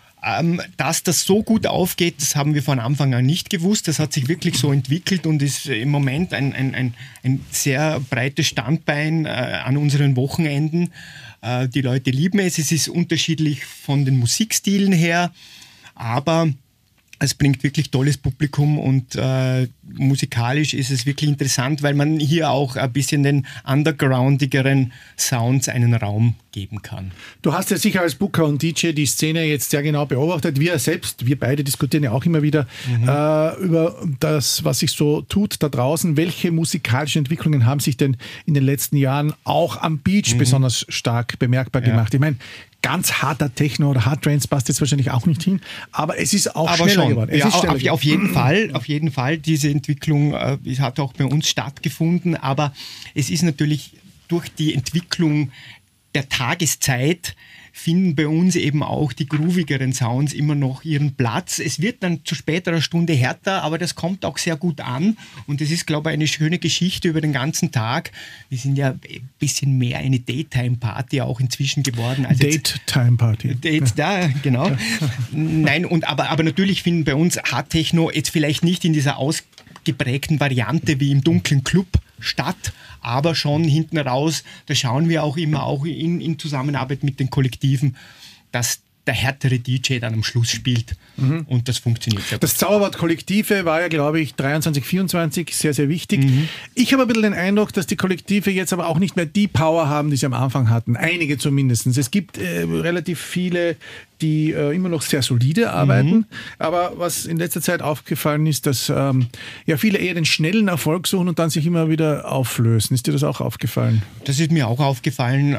Dass das so gut aufgeht, das haben wir von Anfang an nicht gewusst. Das hat sich wirklich so entwickelt und ist im Moment ein sehr breites Standbein an unseren Wochenenden. Die Leute lieben es. Es ist unterschiedlich von den Musikstilen her, aber es bringt wirklich tolles Publikum und musikalisch ist es wirklich interessant, weil man hier auch ein bisschen den undergroundigeren Sounds einen Raum geben kann. Du hast ja sicher als Booker und DJ die Szene jetzt sehr genau beobachtet. Wir beide diskutieren ja auch immer wieder über das, was sich so tut da draußen. Welche musikalischen Entwicklungen haben sich denn in den letzten Jahren auch am Beach besonders stark bemerkbar gemacht? Ich meine, ganz harter Techno oder Hard Trance passt jetzt wahrscheinlich auch nicht hin, aber es ist auch schneller geworden. Auf jeden Fall. Diese Entwicklung hat auch bei uns stattgefunden, aber es ist natürlich durch die Entwicklung der Tageszeit finden bei uns eben auch die groovigeren Sounds immer noch ihren Platz. Es wird dann zu späterer Stunde härter, aber das kommt auch sehr gut an und es ist, glaube ich, eine schöne Geschichte über den ganzen Tag. Wir sind ja ein bisschen mehr eine Daytime-Party auch inzwischen geworden. Also Daytime-Party. Genau. Nein, aber natürlich finden bei uns Hardtechno jetzt vielleicht nicht in dieser ausgeprägten Variante wie im dunklen Club statt, aber schon hinten raus, da schauen wir auch immer auch in Zusammenarbeit mit den Kollektiven, dass der härtere DJ dann am Schluss spielt und das funktioniert sehr gut. Das Zauberwort Kollektive war ja, glaube ich, 23, 24 sehr, sehr wichtig. Ich habe ein bisschen den Eindruck, dass die Kollektive jetzt aber auch nicht mehr die Power haben, die sie am Anfang hatten. Einige zumindest. Es gibt relativ viele, die immer noch sehr solide arbeiten. Aber was in letzter Zeit aufgefallen ist, dass viele eher den schnellen Erfolg suchen und dann sich immer wieder auflösen. Ist dir das auch aufgefallen? Das ist mir auch aufgefallen.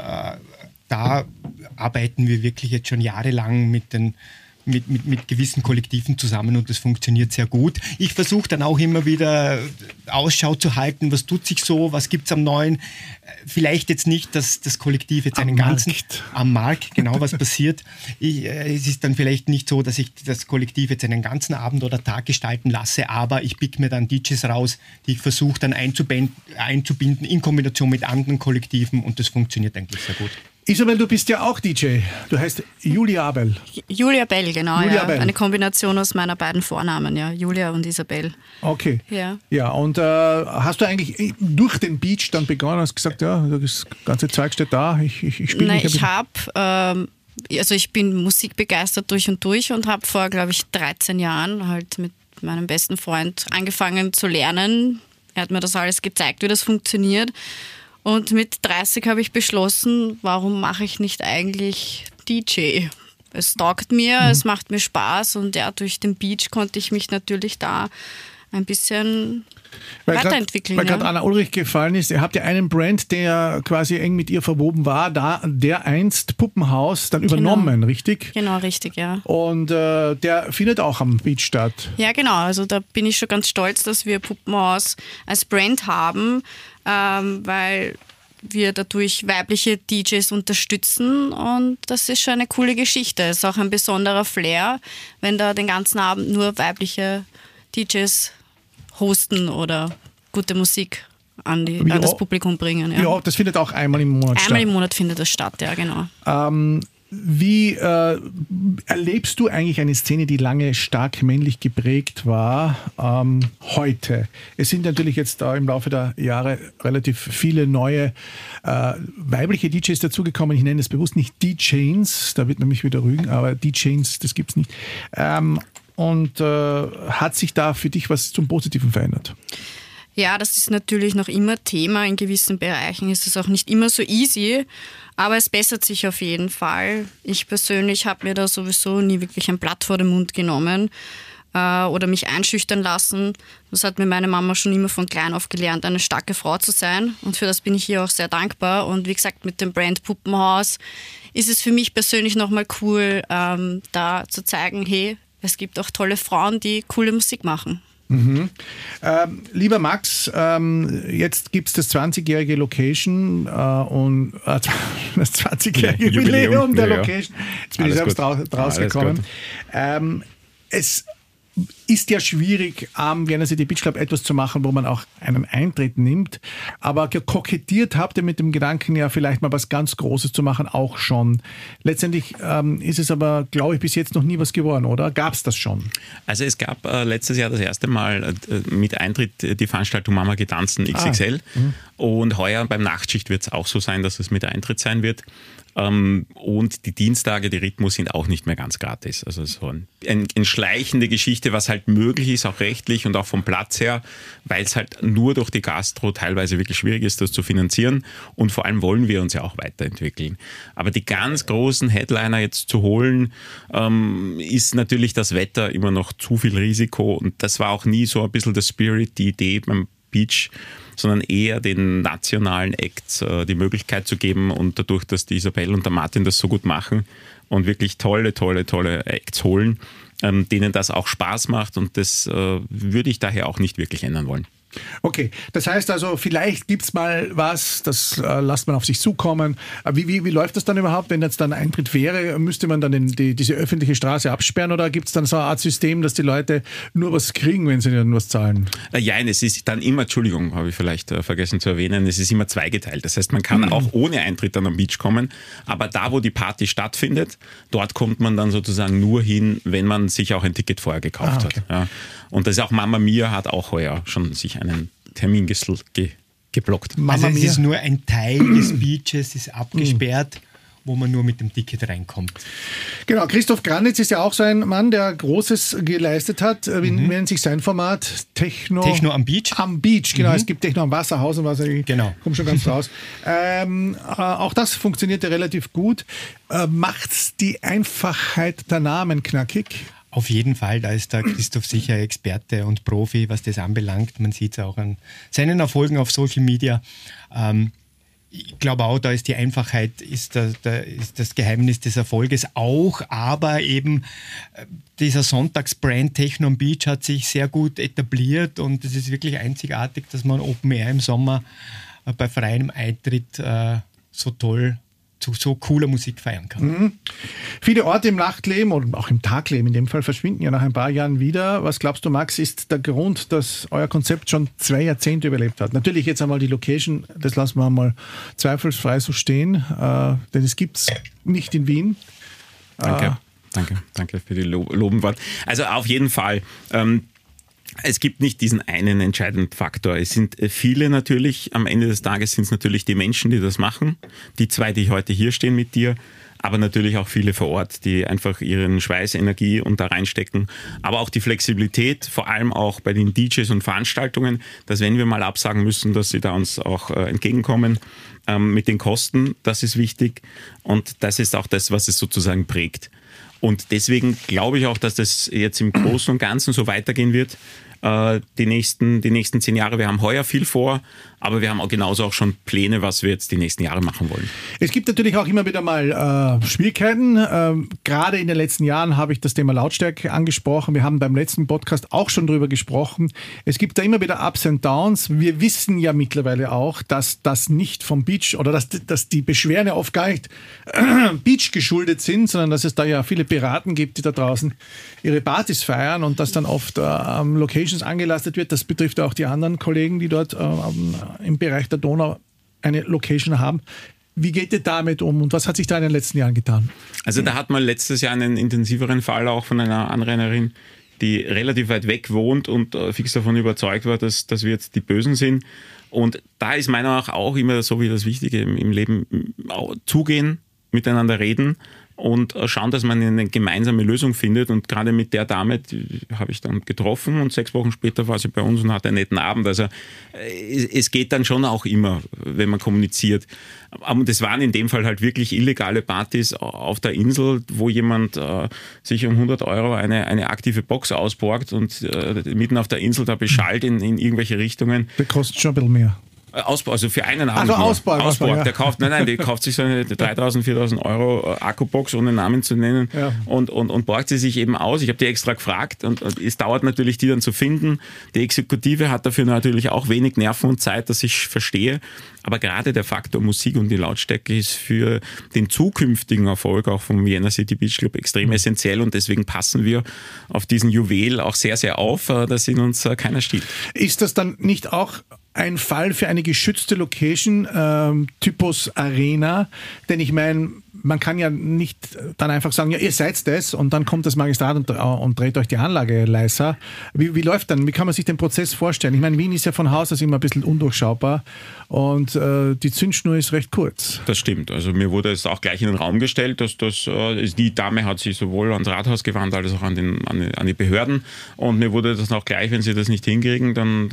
Da arbeiten wir wirklich jetzt schon jahrelang mit gewissen Kollektiven zusammen und das funktioniert sehr gut. Ich versuche dann auch immer wieder Ausschau zu halten, was tut sich so, was gibt es am Neuen. Vielleicht jetzt nicht, dass das Kollektiv jetzt am Markt, genau, was passiert. Es ist dann vielleicht nicht so, dass ich das Kollektiv jetzt einen ganzen Abend oder Tag gestalten lasse, aber ich pick mir dann DJs raus, die ich versuche dann einzubinden in Kombination mit anderen Kollektiven und das funktioniert eigentlich sehr gut. Isabel, du bist ja auch DJ. Du heißt Julia Bell. Julia Bell, genau. Julia Bell. Eine Kombination aus meiner beiden Vornamen, ja. Julia und Isabel. Okay. Ja, und hast du eigentlich durch den Beach dann begonnen, hast gesagt, ja, das ganze Zeug steht da, ich spiele nicht. Ich bin musikbegeistert durch und habe vor, glaube ich, 13 Jahren halt mit meinem besten Freund angefangen zu lernen. Er hat mir das alles gezeigt, wie das funktioniert. Und mit 30 habe ich beschlossen, warum mache ich nicht eigentlich DJ? Es taugt mir, es macht mir Spaß und ja, durch den Beach konnte ich mich natürlich da ein bisschen weiterentwickeln. Weil gerade Anna Ulrich gefallen ist, ihr habt ja einen Brand, der quasi eng mit ihr verwoben war, der einst Puppenhaus dann übernommen, richtig? Genau, richtig, ja. Und der findet auch am Beach statt. Ja, genau, also da bin ich schon ganz stolz, dass wir Puppenhaus als Brand haben, weil wir dadurch weibliche DJs unterstützen und das ist schon eine coole Geschichte. Es ist auch ein besonderer Flair, wenn da den ganzen Abend nur weibliche DJs hosten oder gute Musik an das Publikum bringen. Ja, das findet auch einmal im Monat statt. Einmal im Monat findet das statt, ja, genau. Wie erlebst du eigentlich eine Szene, die lange stark männlich geprägt war, heute? Es sind natürlich jetzt im Laufe der Jahre relativ viele neue weibliche DJs dazugekommen. Ich nenne es bewusst nicht DJs, da wird man mich wieder rügen, aber DJs, das gibt es nicht. Und hat sich da für dich was zum Positiven verändert? Ja, das ist natürlich noch immer Thema. In gewissen Bereichen ist es auch nicht immer so easy, aber es bessert sich auf jeden Fall. Ich persönlich habe mir da sowieso nie wirklich ein Blatt vor den Mund genommen oder mich einschüchtern lassen. Das hat mir meine Mama schon immer von klein auf gelernt, eine starke Frau zu sein, und für das bin ich hier auch sehr dankbar. Und wie gesagt, mit dem Brand Puppenhaus ist es für mich persönlich nochmal cool, da zu zeigen, hey, es gibt auch tolle Frauen, die coole Musik machen. Mhm. Lieber Max, jetzt gibt es das 20-jährige Location und das 20-jährige Jubiläum der Location. Jetzt bin ich selbst rausgekommen. Es ist ja schwierig, am Vienna City Beach Club etwas zu machen, wo man auch einen Eintritt nimmt. Aber kokettiert habt ihr mit dem Gedanken, ja vielleicht mal was ganz Großes zu machen, auch schon. Letztendlich ist es aber, glaube ich, bis jetzt noch nie was geworden, oder? Gab es das schon? Also es gab letztes Jahr das erste Mal mit Eintritt die Veranstaltung Mama geht tanzen XXL. Und heuer beim Nachtschicht wird es auch so sein, dass es mit Eintritt sein wird. Und die Dienstage, die Rhythmus sind auch nicht mehr ganz gratis. Also so eine schleichende Geschichte, was halt möglich ist, auch rechtlich und auch vom Platz her, weil es halt nur durch die Gastro teilweise wirklich schwierig ist, das zu finanzieren. Und vor allem wollen wir uns ja auch weiterentwickeln. Aber die ganz großen Headliner jetzt zu holen, ist natürlich das Wetter immer noch zu viel Risiko. Und das war auch nie so ein bisschen der Spirit, die Idee beim Beach, sondern eher den nationalen Acts die Möglichkeit zu geben, und dadurch, dass die Isabel und der Martin das so gut machen und wirklich tolle Acts holen, denen das auch Spaß macht, und das würde ich daher auch nicht wirklich ändern wollen. Okay, das heißt also, vielleicht gibt es mal was, das lässt man auf sich zukommen. Wie läuft das dann überhaupt, wenn jetzt dann ein Eintritt wäre? Müsste man dann diese öffentliche Straße absperren, oder gibt es dann so eine Art System, dass die Leute nur was kriegen, wenn sie dann was zahlen? Ja, es ist dann immer, Entschuldigung, habe ich vielleicht vergessen zu erwähnen, es ist immer zweigeteilt. Das heißt, man kann auch ohne Eintritt dann am Beach kommen, aber da, wo die Party stattfindet, dort kommt man dann sozusagen nur hin, wenn man sich auch ein Ticket vorher gekauft hat. Ja. Und das ist auch Mamma Mia hat auch heuer schon sich einen Termin geblockt. Also es ist nur ein Teil des Beaches, ist abgesperrt, wo man nur mit dem Ticket reinkommt. Genau, Christoph Granditz ist ja auch so ein Mann, der Großes geleistet hat. Wie nennt sich sein Format? Techno am Beach? Am Beach, genau. Es gibt Techno am Wasserhaus und was. Genau. Kommt schon ganz raus. Auch das funktioniert ja relativ gut. Macht's die Einfachheit der Namen knackig? Auf jeden Fall, da ist der Christoph sicher Experte und Profi, was das anbelangt. Man sieht es auch an seinen Erfolgen auf Social Media. Ich glaube auch, da ist die Einfachheit, ist das Geheimnis des Erfolges auch, aber eben dieser Sonntagsbrand Techno am Beach hat sich sehr gut etabliert, und es ist wirklich einzigartig, dass man Open Air im Sommer bei freiem Eintritt so toll zu so cooler Musik feiern kann. Viele Orte im Nachtleben und auch im Tagleben in dem Fall verschwinden ja nach ein paar Jahren wieder. Was glaubst du, Max, ist der Grund, dass euer Konzept schon 2 Jahrzehnte überlebt hat? Natürlich jetzt einmal die Location, das lassen wir mal zweifelsfrei so stehen, denn es gibt es nicht in Wien. Danke für die loben Worte. Also auf jeden Fall. Es gibt nicht diesen einen entscheidenden Faktor. Es sind viele natürlich, am Ende des Tages sind es natürlich die Menschen, die das machen. Die 2, die heute hier stehen mit dir, aber natürlich auch viele vor Ort, die einfach ihren Schweiß, Energie und da reinstecken. Aber auch die Flexibilität, vor allem auch bei den DJs und Veranstaltungen, dass wenn wir mal absagen müssen, dass sie da uns auch entgegenkommen mit den Kosten, das ist wichtig. Und das ist auch das, was es sozusagen prägt. Und deswegen glaube ich auch, dass das jetzt im Großen und Ganzen so weitergehen wird, die nächsten 10 Jahre. Wir haben heuer viel vor, aber wir haben auch genauso auch schon Pläne, was wir jetzt die nächsten Jahre machen wollen. Es gibt natürlich auch immer wieder mal Schwierigkeiten. Gerade in den letzten Jahren habe ich das Thema Lautstärke angesprochen. Wir haben beim letzten Podcast auch schon drüber gesprochen. Es gibt da immer wieder Ups and Downs. Wir wissen ja mittlerweile auch, dass das nicht vom Beach oder dass die Beschwerden oft gar nicht Beach geschuldet sind, sondern dass es da ja viele Piraten gibt, die da draußen ihre Partys feiern und dass dann oft Locations angelastet wird. Das betrifft auch die anderen Kollegen, die dort im Bereich der Donau eine Location haben. Wie geht ihr damit um und was hat sich da in den letzten Jahren getan? Also da hat man letztes Jahr einen intensiveren Fall auch von einer Anrainerin, die relativ weit weg wohnt und fix davon überzeugt war, dass wir jetzt die Bösen sind. Und da ist meiner Meinung nach auch immer so wie das Wichtige im Leben, zugehen, miteinander reden und schauen, dass man eine gemeinsame Lösung findet. Und gerade mit der Dame habe ich dann getroffen und 6 Wochen später war sie bei uns und hatte einen netten Abend. Also es geht dann schon auch immer, wenn man kommuniziert. Aber das waren in dem Fall halt wirklich illegale Partys auf der Insel, wo jemand sich um 100 € eine aktive Box ausborgt und mitten auf der Insel da beschallt in irgendwelche Richtungen. Das kostet schon ein bisschen mehr. Ausbau, also für einen Abend. Also Ausbau, ja. Der kauft sich so eine 3.000, 4.000 € Akkubox, ohne Namen zu nennen, und borgt sie sich eben aus. Ich habe die extra gefragt und es dauert natürlich, die dann zu finden. Die Exekutive hat dafür natürlich auch wenig Nerven und Zeit, dass ich verstehe. Aber gerade der Faktor Musik und die Lautstärke ist für den zukünftigen Erfolg auch vom Vienna City Beach Club extrem essentiell und deswegen passen wir auf diesen Juwel auch sehr, sehr auf, dass in uns keiner stiehlt. Ist das dann nicht auch ein Fall für eine geschützte Location, Typus Arena? Denn ich meine, man kann ja nicht dann einfach sagen, ja, ihr seid das und dann kommt das Magistrat und dreht euch die Anlage leiser. Wie läuft dann? Wie kann man sich den Prozess vorstellen? Ich meine, Wien ist ja von Haus aus immer ein bisschen undurchschaubar und die Zündschnur ist recht kurz. Das stimmt. Also mir wurde es auch gleich in den Raum gestellt, dass die Dame hat sich sowohl ans Rathaus gewandt als auch an die Behörden und mir wurde das auch gleich, wenn sie das nicht hinkriegen, dann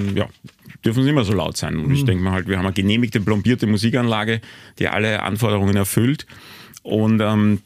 dürfen sie immer so laut sein. Und ich denke mal halt, wir haben eine genehmigte, plombierte Musikanlage, die alle Anforderungen erfüllt. Und man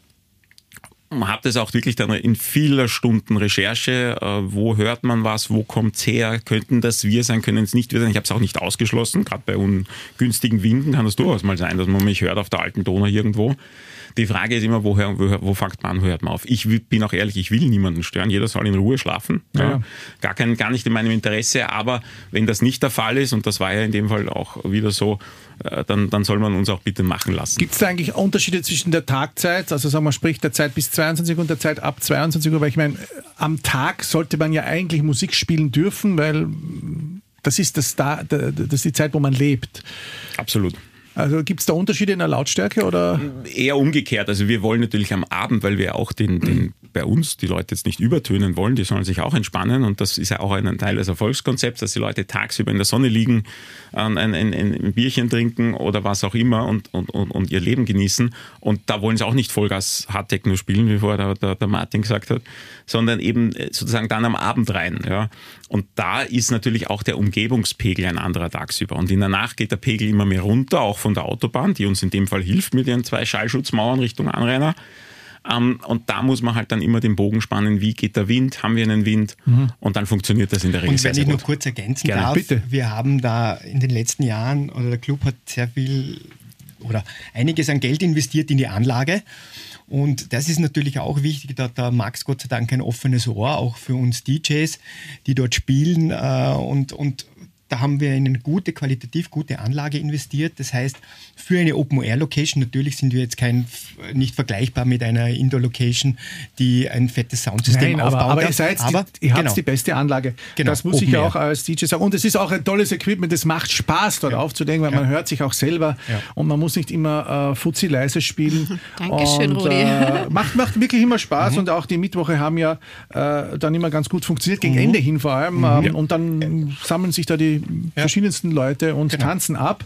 hat das auch wirklich dann in vieler Stunden Recherche, wo hört man was, wo kommt es her, könnten das wir sein, können es nicht wir sein. Ich habe es auch nicht ausgeschlossen, gerade bei ungünstigen Winden kann es durchaus mal sein, dass man mich hört auf der alten Donau irgendwo. Die Frage ist immer, wo fängt man an, wo hört man auf? Ich bin auch ehrlich, ich will niemanden stören. Jeder soll in Ruhe schlafen. Ja. Gar nicht in meinem Interesse. Aber wenn das nicht der Fall ist, und das war ja in dem Fall auch wieder so, dann soll man uns auch bitte machen lassen. Gibt es da eigentlich Unterschiede zwischen der Tagzeit, also sagen wir, sprich der Zeit bis 22 und der Zeit ab 22 Uhr? Weil ich meine, am Tag sollte man ja eigentlich Musik spielen dürfen, weil das ist die Zeit, wo man lebt. Absolut. Also gibt es da Unterschiede in der Lautstärke oder? Eher umgekehrt. Also wir wollen natürlich am Abend, weil wir auch bei uns die Leute jetzt nicht übertönen wollen, die sollen sich auch entspannen und das ist ja auch ein Teil des Erfolgskonzepts, dass die Leute tagsüber in der Sonne liegen, ein Bierchen trinken oder was auch immer und ihr Leben genießen und da wollen sie auch nicht Vollgas Hardtechno spielen, wie vorher der Martin gesagt hat, sondern eben sozusagen dann am Abend rein. Ja. Und da ist natürlich auch der Umgebungspegel ein anderer tagsüber und in der Nacht geht der Pegel immer mehr runter, auch von der Autobahn, die uns in dem Fall hilft mit ihren 2 Schallschutzmauern Richtung Anrainer. Und da muss man halt dann immer den Bogen spannen, wie geht der Wind, haben wir einen Wind und dann funktioniert das in der Regel sehr, sehr gut. Und wenn ich nur kurz ergänzen darf, bitte. Wir haben da in den letzten Jahren, oder der Club hat sehr viel oder einiges an Geld investiert in die Anlage. Und das ist natürlich auch wichtig, da hat der Max Gott sei Dank ein offenes Ohr, auch für uns DJs, die dort spielen und da haben wir in eine qualitativ gute Anlage investiert. Das heißt, für eine Open-Air-Location, natürlich sind wir jetzt nicht vergleichbar mit einer Indoor-Location, die ein fettes Soundsystem aufbaut. Aber ihr habt die beste Anlage. Genau, das muss ich ja auch als DJ sagen. Und es ist auch ein tolles Equipment, es macht Spaß, dort aufzulegen, weil man hört sich auch selber und man muss nicht immer fuzzi leise spielen. Dankeschön, Rudi. Macht wirklich immer Spaß und auch die Mittwoche haben ja dann immer ganz gut funktioniert, gegen Ende hin vor allem. Und dann sammeln sich da die verschiedensten Leute und tanzen ab.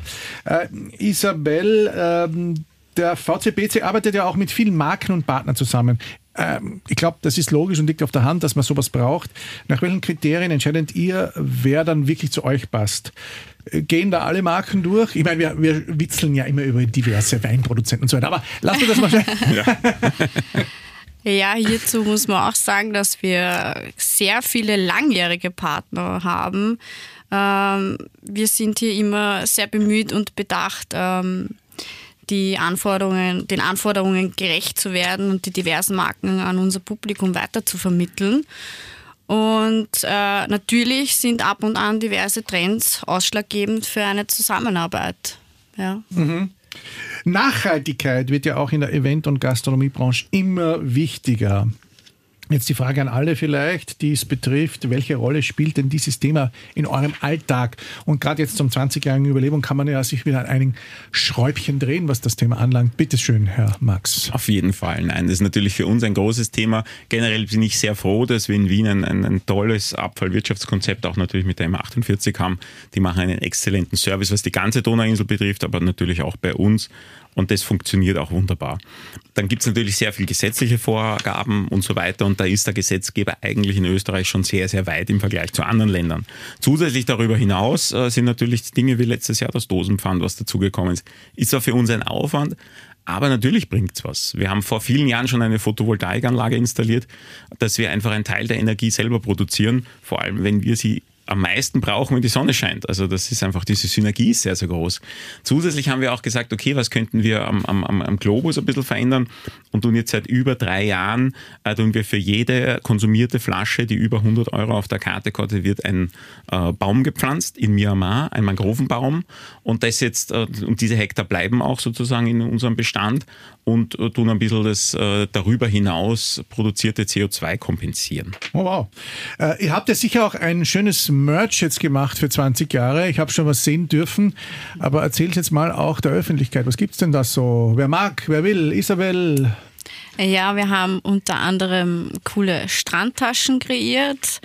Isabel, der VCBC arbeitet ja auch mit vielen Marken und Partnern zusammen. Ich glaube, das ist logisch und liegt auf der Hand, dass man sowas braucht. Nach welchen Kriterien entscheidet ihr, wer dann wirklich zu euch passt? Gehen da alle Marken durch? Ich meine, wir witzeln ja immer über diverse Weinproduzenten und so weiter, aber lass uns das mal schnell. Ja, hierzu muss man auch sagen, dass wir sehr viele langjährige Partner haben. Wir sind hier immer sehr bemüht und bedacht, den Anforderungen gerecht zu werden und die diversen Marken an unser Publikum weiter zu vermitteln. Und natürlich sind ab und an diverse Trends ausschlaggebend für eine Zusammenarbeit. Ja. Nachhaltigkeit wird ja auch in der Event- und Gastronomiebranche immer wichtiger. Jetzt die Frage an alle vielleicht, die es betrifft, welche Rolle spielt denn dieses Thema in eurem Alltag? Und gerade jetzt zum 20-jährigen Überlebung kann man ja sich wieder an einigen Schräubchen drehen, was das Thema anlangt. Bitte schön, Herr Max. Auf jeden Fall. Nein, das ist natürlich für uns ein großes Thema. Generell bin ich sehr froh, dass wir in Wien ein tolles Abfallwirtschaftskonzept auch natürlich mit der M48 haben. Die machen einen exzellenten Service, was die ganze Donauinsel betrifft, aber natürlich auch bei uns. Und das funktioniert auch wunderbar. Dann gibt es natürlich sehr viel gesetzliche Vorgaben und so weiter. Und da ist der Gesetzgeber eigentlich in Österreich schon sehr, sehr weit im Vergleich zu anderen Ländern. Zusätzlich darüber hinaus sind natürlich Dinge wie letztes Jahr das Dosenpfand, was dazugekommen ist. Ist zwar für uns ein Aufwand, aber natürlich bringt's was. Wir haben vor vielen Jahren schon eine Photovoltaikanlage installiert, dass wir einfach einen Teil der Energie selber produzieren, vor allem wenn wir sie am meisten brauchen, wenn die Sonne scheint. Also das ist einfach, diese Synergie ist sehr, sehr groß. Zusätzlich haben wir auch gesagt, okay, was könnten wir am Globus ein bisschen verändern und tun jetzt seit über 3 Jahren, tun wir für jede konsumierte Flasche, die über 100 € auf der Karte kostet, wird ein Baum gepflanzt in Myanmar, ein Mangrovenbaum, und das jetzt, und diese Hektar bleiben auch sozusagen in unserem Bestand und tun ein bisschen das darüber hinaus produzierte CO2 kompensieren. Oh wow. Ihr habt ja sicher auch ein schönes Merch jetzt gemacht für 20 Jahre. Ich habe schon was sehen dürfen, aber erzählt jetzt mal auch der Öffentlichkeit. Was gibt's denn da so? Wer mag, wer will? Isabel? Ja, wir haben unter anderem coole Strandtaschen kreiert.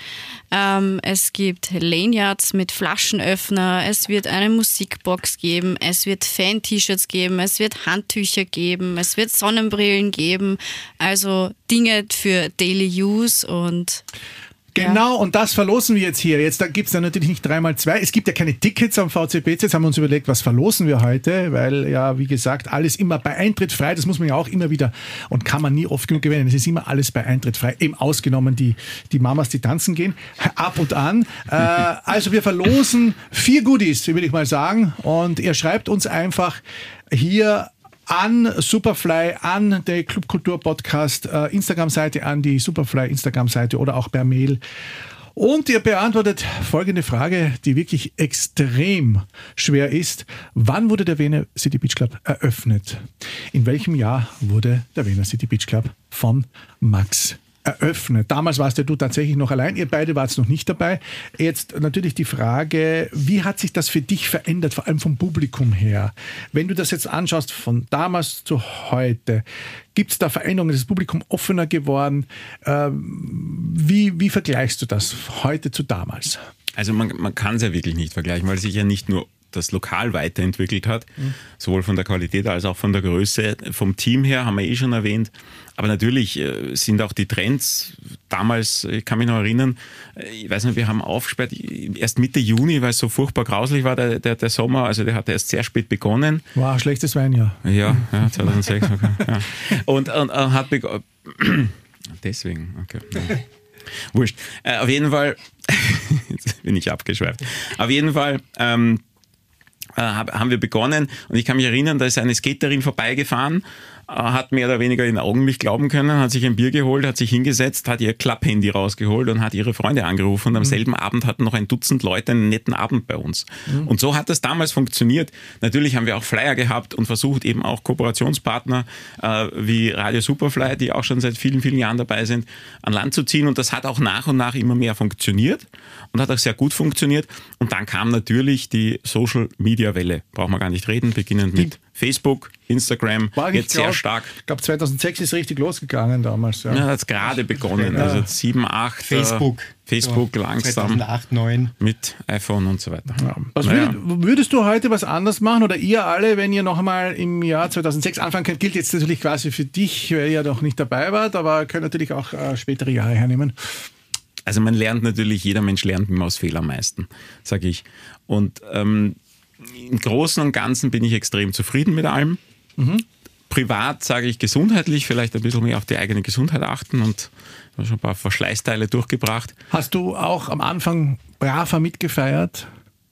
Es gibt Lanyards mit Flaschenöffner. Es wird eine Musikbox geben. Es wird Fan-T-Shirts geben. Es wird Handtücher geben. Es wird Sonnenbrillen geben. Also Dinge für Daily Use und... Genau, und das verlosen wir jetzt hier. Jetzt gibt es ja natürlich nicht 3x2. Es gibt ja keine Tickets am VCPC. Jetzt haben wir uns überlegt, was verlosen wir heute, weil ja, wie gesagt, alles immer bei Eintritt frei. Das muss man ja auch immer wieder und kann man nie oft genug gewinnen. Es ist immer alles bei Eintritt frei. Eben ausgenommen die Mamas, die tanzen gehen. Ab und an. Also wir verlosen 4 Goodies, würde ich mal sagen. Und ihr schreibt uns einfach hier an Superfly, an der Clubkultur-Podcast Instagram-Seite, an die Superfly Instagram-Seite oder auch per Mail. Und ihr beantwortet folgende Frage, die wirklich extrem schwer ist. Wann wurde der Vienna City Beach Club eröffnet? In welchem Jahr wurde der Vienna City Beach Club von Max eröffnet? Damals warst ja du tatsächlich noch allein, ihr beide wart noch nicht dabei. Jetzt natürlich die Frage, wie hat sich das für dich verändert, vor allem vom Publikum her? Wenn du das jetzt anschaust, von damals zu heute, gibt es da Veränderungen? Ist das Publikum offener geworden? Wie vergleichst du das heute zu damals? Also man kann es ja wirklich nicht vergleichen, weil sich ja nicht nur das Lokal weiterentwickelt hat, sowohl von der Qualität als auch von der Größe. Vom Team her haben wir schon erwähnt, aber natürlich sind auch die Trends damals, ich kann mich noch erinnern, ich weiß nicht, wir haben aufgesperrt, erst Mitte Juni, weil es so furchtbar grauslich war, der Sommer, also der hat erst sehr spät begonnen. Wow, schlechtes Weinjahr. Ja, 2006. Okay, ja. Und hat begonnen, deswegen, okay. Wurscht. Auf jeden Fall, jetzt bin ich abgeschweift, auf jeden Fall haben wir begonnen und ich kann mich erinnern, da ist eine Skaterin vorbeigefahren, hat mehr oder weniger in Augenlicht glauben können, hat sich ein Bier geholt, hat sich hingesetzt, hat ihr Klapphandy rausgeholt und hat ihre Freunde angerufen und am selben Abend hatten noch ein Dutzend Leute einen netten Abend bei uns. Und so hat das damals funktioniert. Natürlich haben wir auch Flyer gehabt und versucht eben auch Kooperationspartner wie Radio Superfly, die auch schon seit vielen, vielen Jahren dabei sind, an Land zu ziehen und das hat auch nach und nach immer mehr funktioniert und hat auch sehr gut funktioniert und dann kam natürlich die Social-Media-Welle, brauchen wir gar nicht reden, beginnend mit Facebook, Instagram, jetzt sehr stark. Ich glaube 2006 ist richtig losgegangen damals. Ja, hat es gerade begonnen, also 7, 8. Facebook so langsam. 2008, 2009. Mit iPhone und so weiter. Ja. Würdest du heute was anders machen oder ihr alle, wenn ihr noch einmal im Jahr 2006 anfangen könnt, gilt jetzt natürlich quasi für dich, weil ihr ja noch nicht dabei wart, aber könnt natürlich auch spätere Jahre hernehmen. Also man lernt natürlich, jeder Mensch lernt immer aus Fehlern am meisten, sage ich. Und im Großen und Ganzen bin ich extrem zufrieden mit allem. Privat sage ich gesundheitlich, vielleicht ein bisschen mehr auf die eigene Gesundheit achten und schon ein paar Verschleißteile durchgebracht. Hast du auch am Anfang braver mitgefeiert?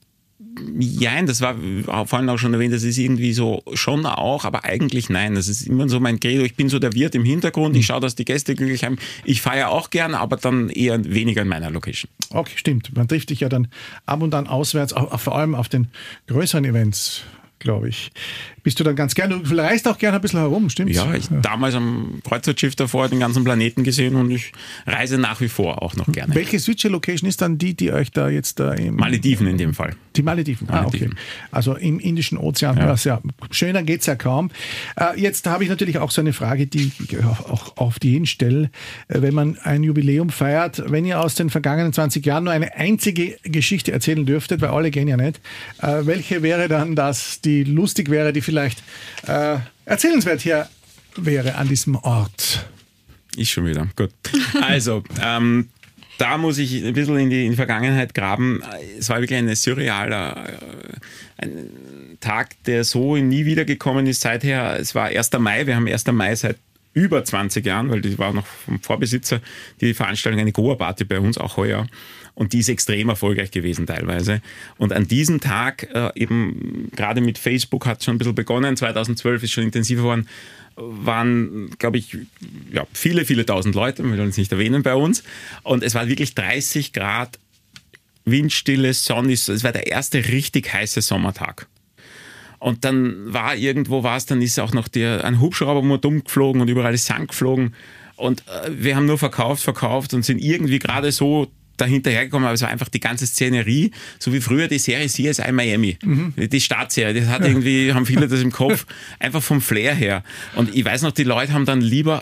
Nein, das war vorhin auch schon erwähnt, das ist irgendwie so schon auch, aber eigentlich nein. Das ist immer so mein Credo. Ich bin so der Wirt im Hintergrund, ich schaue, dass die Gäste glücklich haben. Ich feiere auch gern, aber dann eher weniger in meiner Location. Okay, stimmt. Man trifft dich ja dann ab und an auswärts, auch vor allem auf den größeren Events. glaube ich. Bist du dann ganz gern, du reist auch gerne ein bisschen herum, stimmt's? Ja, damals am Kreuzfahrtschiff davor den ganzen Planeten gesehen und ich reise nach wie vor auch noch gerne. Welche Südsee-Location ist dann die euch da jetzt im... Malediven in dem Fall. Die Malediven, okay. Also im Indischen Ozean, ja, schöner geht's ja kaum. Jetzt habe ich natürlich auch so eine Frage, die ich auch auf jeden stelle. Wenn man ein Jubiläum feiert, wenn ihr aus den vergangenen 20 Jahren nur eine einzige Geschichte erzählen dürftet, weil alle gehen ja nicht, welche wäre dann das, die lustig wäre, die vielleicht erzählenswert hier wäre an diesem Ort? Ich schon wieder, gut. Also, da muss ich ein bisschen in die Vergangenheit graben. Es war wirklich ein surrealer ein Tag, der so nie wiedergekommen ist seither. Es war 1. Mai, wir haben 1. Mai seit über 20 Jahren, weil die war noch vom Vorbesitzer, die Veranstaltung, eine Goa-Party bei uns, auch heuer. Und die ist extrem erfolgreich gewesen teilweise. Und an diesem Tag, eben gerade mit Facebook hat es schon ein bisschen begonnen, 2012 ist schon intensiver geworden, waren, glaube ich, ja, viele, viele tausend Leute, wir wollen es nicht erwähnen bei uns. Und es war wirklich 30 Grad, Windstille, Sonne, es war der erste richtig heiße Sommertag. Und dann war irgendwo dann ist auch noch ein Hubschrauber mal dumm geflogen und überall ist Sand geflogen. Und wir haben nur verkauft und sind irgendwie gerade so dahinterhergekommen, aber es war einfach die ganze Szenerie, so wie früher die Serie CSI Miami, die Startserie, das hat irgendwie, haben viele das im Kopf, einfach vom Flair her. Und ich weiß noch, die Leute haben dann lieber,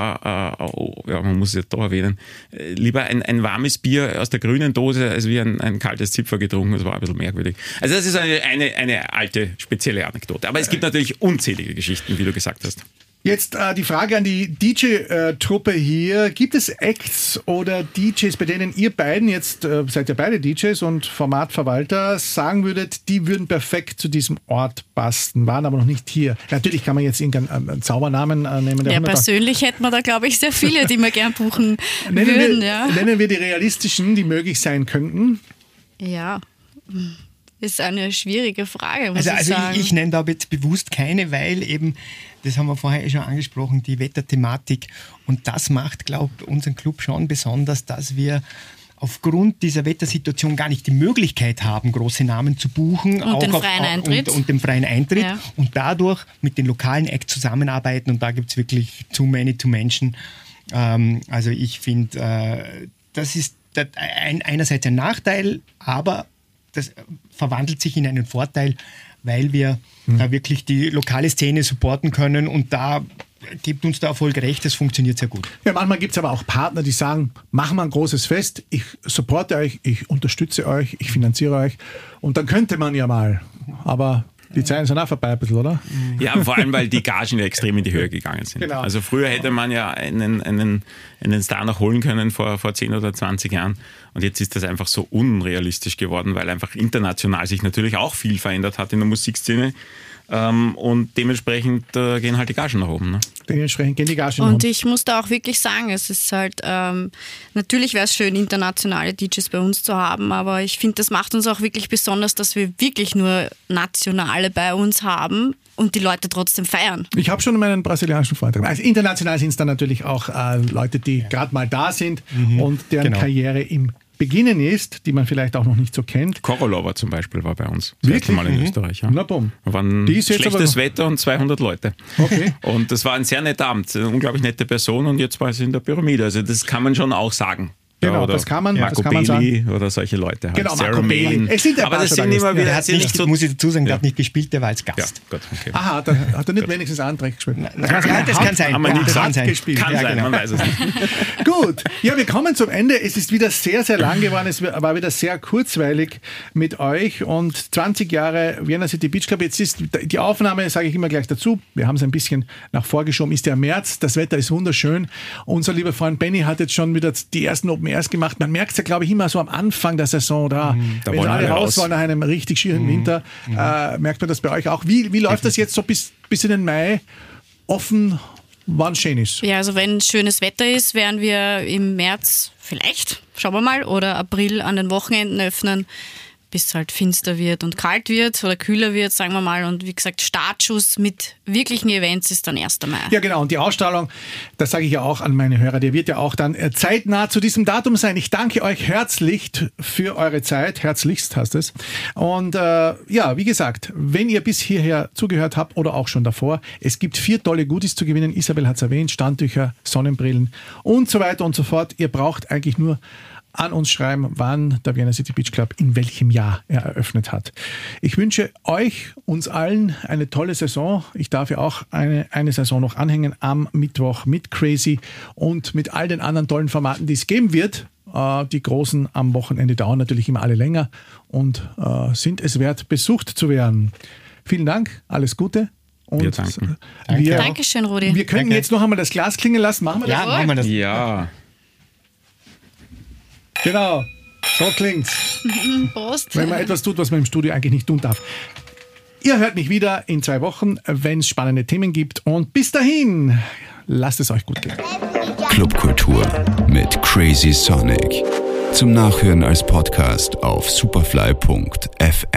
man muss es jetzt doch erwähnen, lieber ein warmes Bier aus der grünen Dose, als wie ein kaltes Zipfer getrunken, das war ein bisschen merkwürdig. Also das ist eine alte, spezielle Anekdote. Aber es gibt natürlich unzählige Geschichten, wie du gesagt hast. Jetzt die Frage an die DJ-Truppe hier. Gibt es Acts oder DJs, bei denen ihr beiden, jetzt seid ihr beide DJs und Formatverwalter, sagen würdet, die würden perfekt zu diesem Ort passen, waren aber noch nicht hier? Natürlich kann man jetzt irgendeinen Zaubernamen nehmen. Ja, persönlich hätten wir da, glaube ich, sehr viele, die wir gern buchen würden. Nennen wir die realistischen, die möglich sein könnten? Ja, ist eine schwierige Frage, muss ich sagen. Ich nenne da jetzt bewusst keine, weil eben, das haben wir vorher schon angesprochen, die Wetterthematik. Und das macht, glaube ich, unseren Club schon besonders, dass wir aufgrund dieser Wettersituation gar nicht die Möglichkeit haben, große Namen zu buchen. Und den freien Eintritt. Und den freien Eintritt. Ja. Und dadurch mit den lokalen Acts zusammenarbeiten. Und da gibt es wirklich too many to mention. Also ich finde, das ist einerseits ein Nachteil, aber das verwandelt sich in einen Vorteil, weil wir da wirklich die lokale Szene supporten können und da gibt uns der Erfolg recht, das funktioniert sehr gut. Ja, manchmal gibt es aber auch Partner, die sagen, machen wir ein großes Fest, ich supporte euch, ich unterstütze euch, ich finanziere euch und dann könnte man ja mal, aber die Zeiten sind auch vorbei ein bisschen, oder? Ja, vor allem, weil die Gagen ja extrem in die Höhe gegangen sind. Genau. Also früher hätte man ja einen Star noch holen können vor 10 oder 20 Jahren und jetzt ist das einfach so unrealistisch geworden, weil einfach international sich natürlich auch viel verändert hat in der Musikszene. Und dementsprechend gehen halt die Gagen nach oben. Ne? Dementsprechend gehen die Gagen nach oben. Und ich muss da auch wirklich sagen, es ist halt, natürlich wäre es schön, internationale DJs bei uns zu haben, aber ich finde, das macht uns auch wirklich besonders, dass wir wirklich nur nationale bei uns haben und die Leute trotzdem feiern. Ich habe schon meinen brasilianischen Freund. Also international sind es dann natürlich auch Leute, die gerade mal da sind und deren Karriere im Beginnen ist, die man vielleicht auch noch nicht so kennt. Korolova zum Beispiel war bei uns. Wirklich? Das erste Mal in Österreich. Ja. Na bumm. Da waren schlechtes Wetter und 200 Leute. Okay. Und das war ein sehr netter Abend. Eine unglaublich nette Person und jetzt war sie in der Pyramide. Also das kann man schon auch sagen. Genau, oder das kann man sagen. Oder solche Leute. Halt. Genau, Marco Bailey. Aber das sind immer wieder... muss ich dazu sagen, der hat nicht gespielt, der war als Gast. Ja, Gott, okay. Aha, hat er nicht wenigstens Anträge gespielt? Das kann sein. Das kann sein. Kann sein, man weiß es nicht. Gut, ja, wir kommen zum Ende. Es ist wieder sehr, sehr lang geworden. Es war wieder sehr kurzweilig mit euch und 20 Jahre Vienna City Beach Club. Jetzt ist die Aufnahme, sage ich immer gleich dazu, wir haben es ein bisschen nach vorgeschoben, ist der März. Das Wetter ist wunderschön. Unser lieber Freund Benny hat jetzt schon wieder die ersten Open Airs gemacht. Man merkt es ja, glaube ich, immer so am Anfang der Saison, da wenn alle raus wollen nach einem richtig schieren Winter, merkt man das bei euch auch. Wie läuft das jetzt so bis in den Mai offen, wann schön ist? Ja, also wenn schönes Wetter ist, werden wir im März vielleicht, schauen wir mal, oder April an den Wochenenden öffnen. bis es halt finster wird und kalt wird oder kühler wird, sagen wir mal. Und wie gesagt, Startschuss mit wirklichen Events ist dann 1. Mai. Ja, genau. Und die Ausstrahlung, das sage ich ja auch an meine Hörer, die wird ja auch dann zeitnah zu diesem Datum sein. Ich danke euch herzlich für eure Zeit. Herzlichst heißt es. Und ja, wie gesagt, wenn ihr bis hierher zugehört habt oder auch schon davor, es gibt 4 tolle Goodies zu gewinnen. Isabel hat es erwähnt, Standtücher, Sonnenbrillen und so weiter und so fort. Ihr braucht eigentlich nur an uns schreiben, wann der Vienna City Beach Club in welchem Jahr er eröffnet hat. Ich wünsche euch, uns allen eine tolle Saison. Ich darf ja auch eine Saison noch anhängen am Mittwoch mit Crazy und mit all den anderen tollen Formaten, die es geben wird. Die großen am Wochenende dauern natürlich immer alle länger und sind es wert, besucht zu werden. Vielen Dank, alles Gute. Und wir danken. Dankeschön, Rudi. Wir könnten jetzt noch einmal das Glas klingen lassen. Machen wir das? Ja, machen wir das. Ja. Genau, so klingt's. Prost. Wenn man etwas tut, was man im Studio eigentlich nicht tun darf. Ihr hört mich wieder in 2 Wochen, wenn es spannende Themen gibt. Und bis dahin, lasst es euch gut gehen. Clubkultur mit Crazy Sonic. Zum Nachhören als Podcast auf superfly.fm.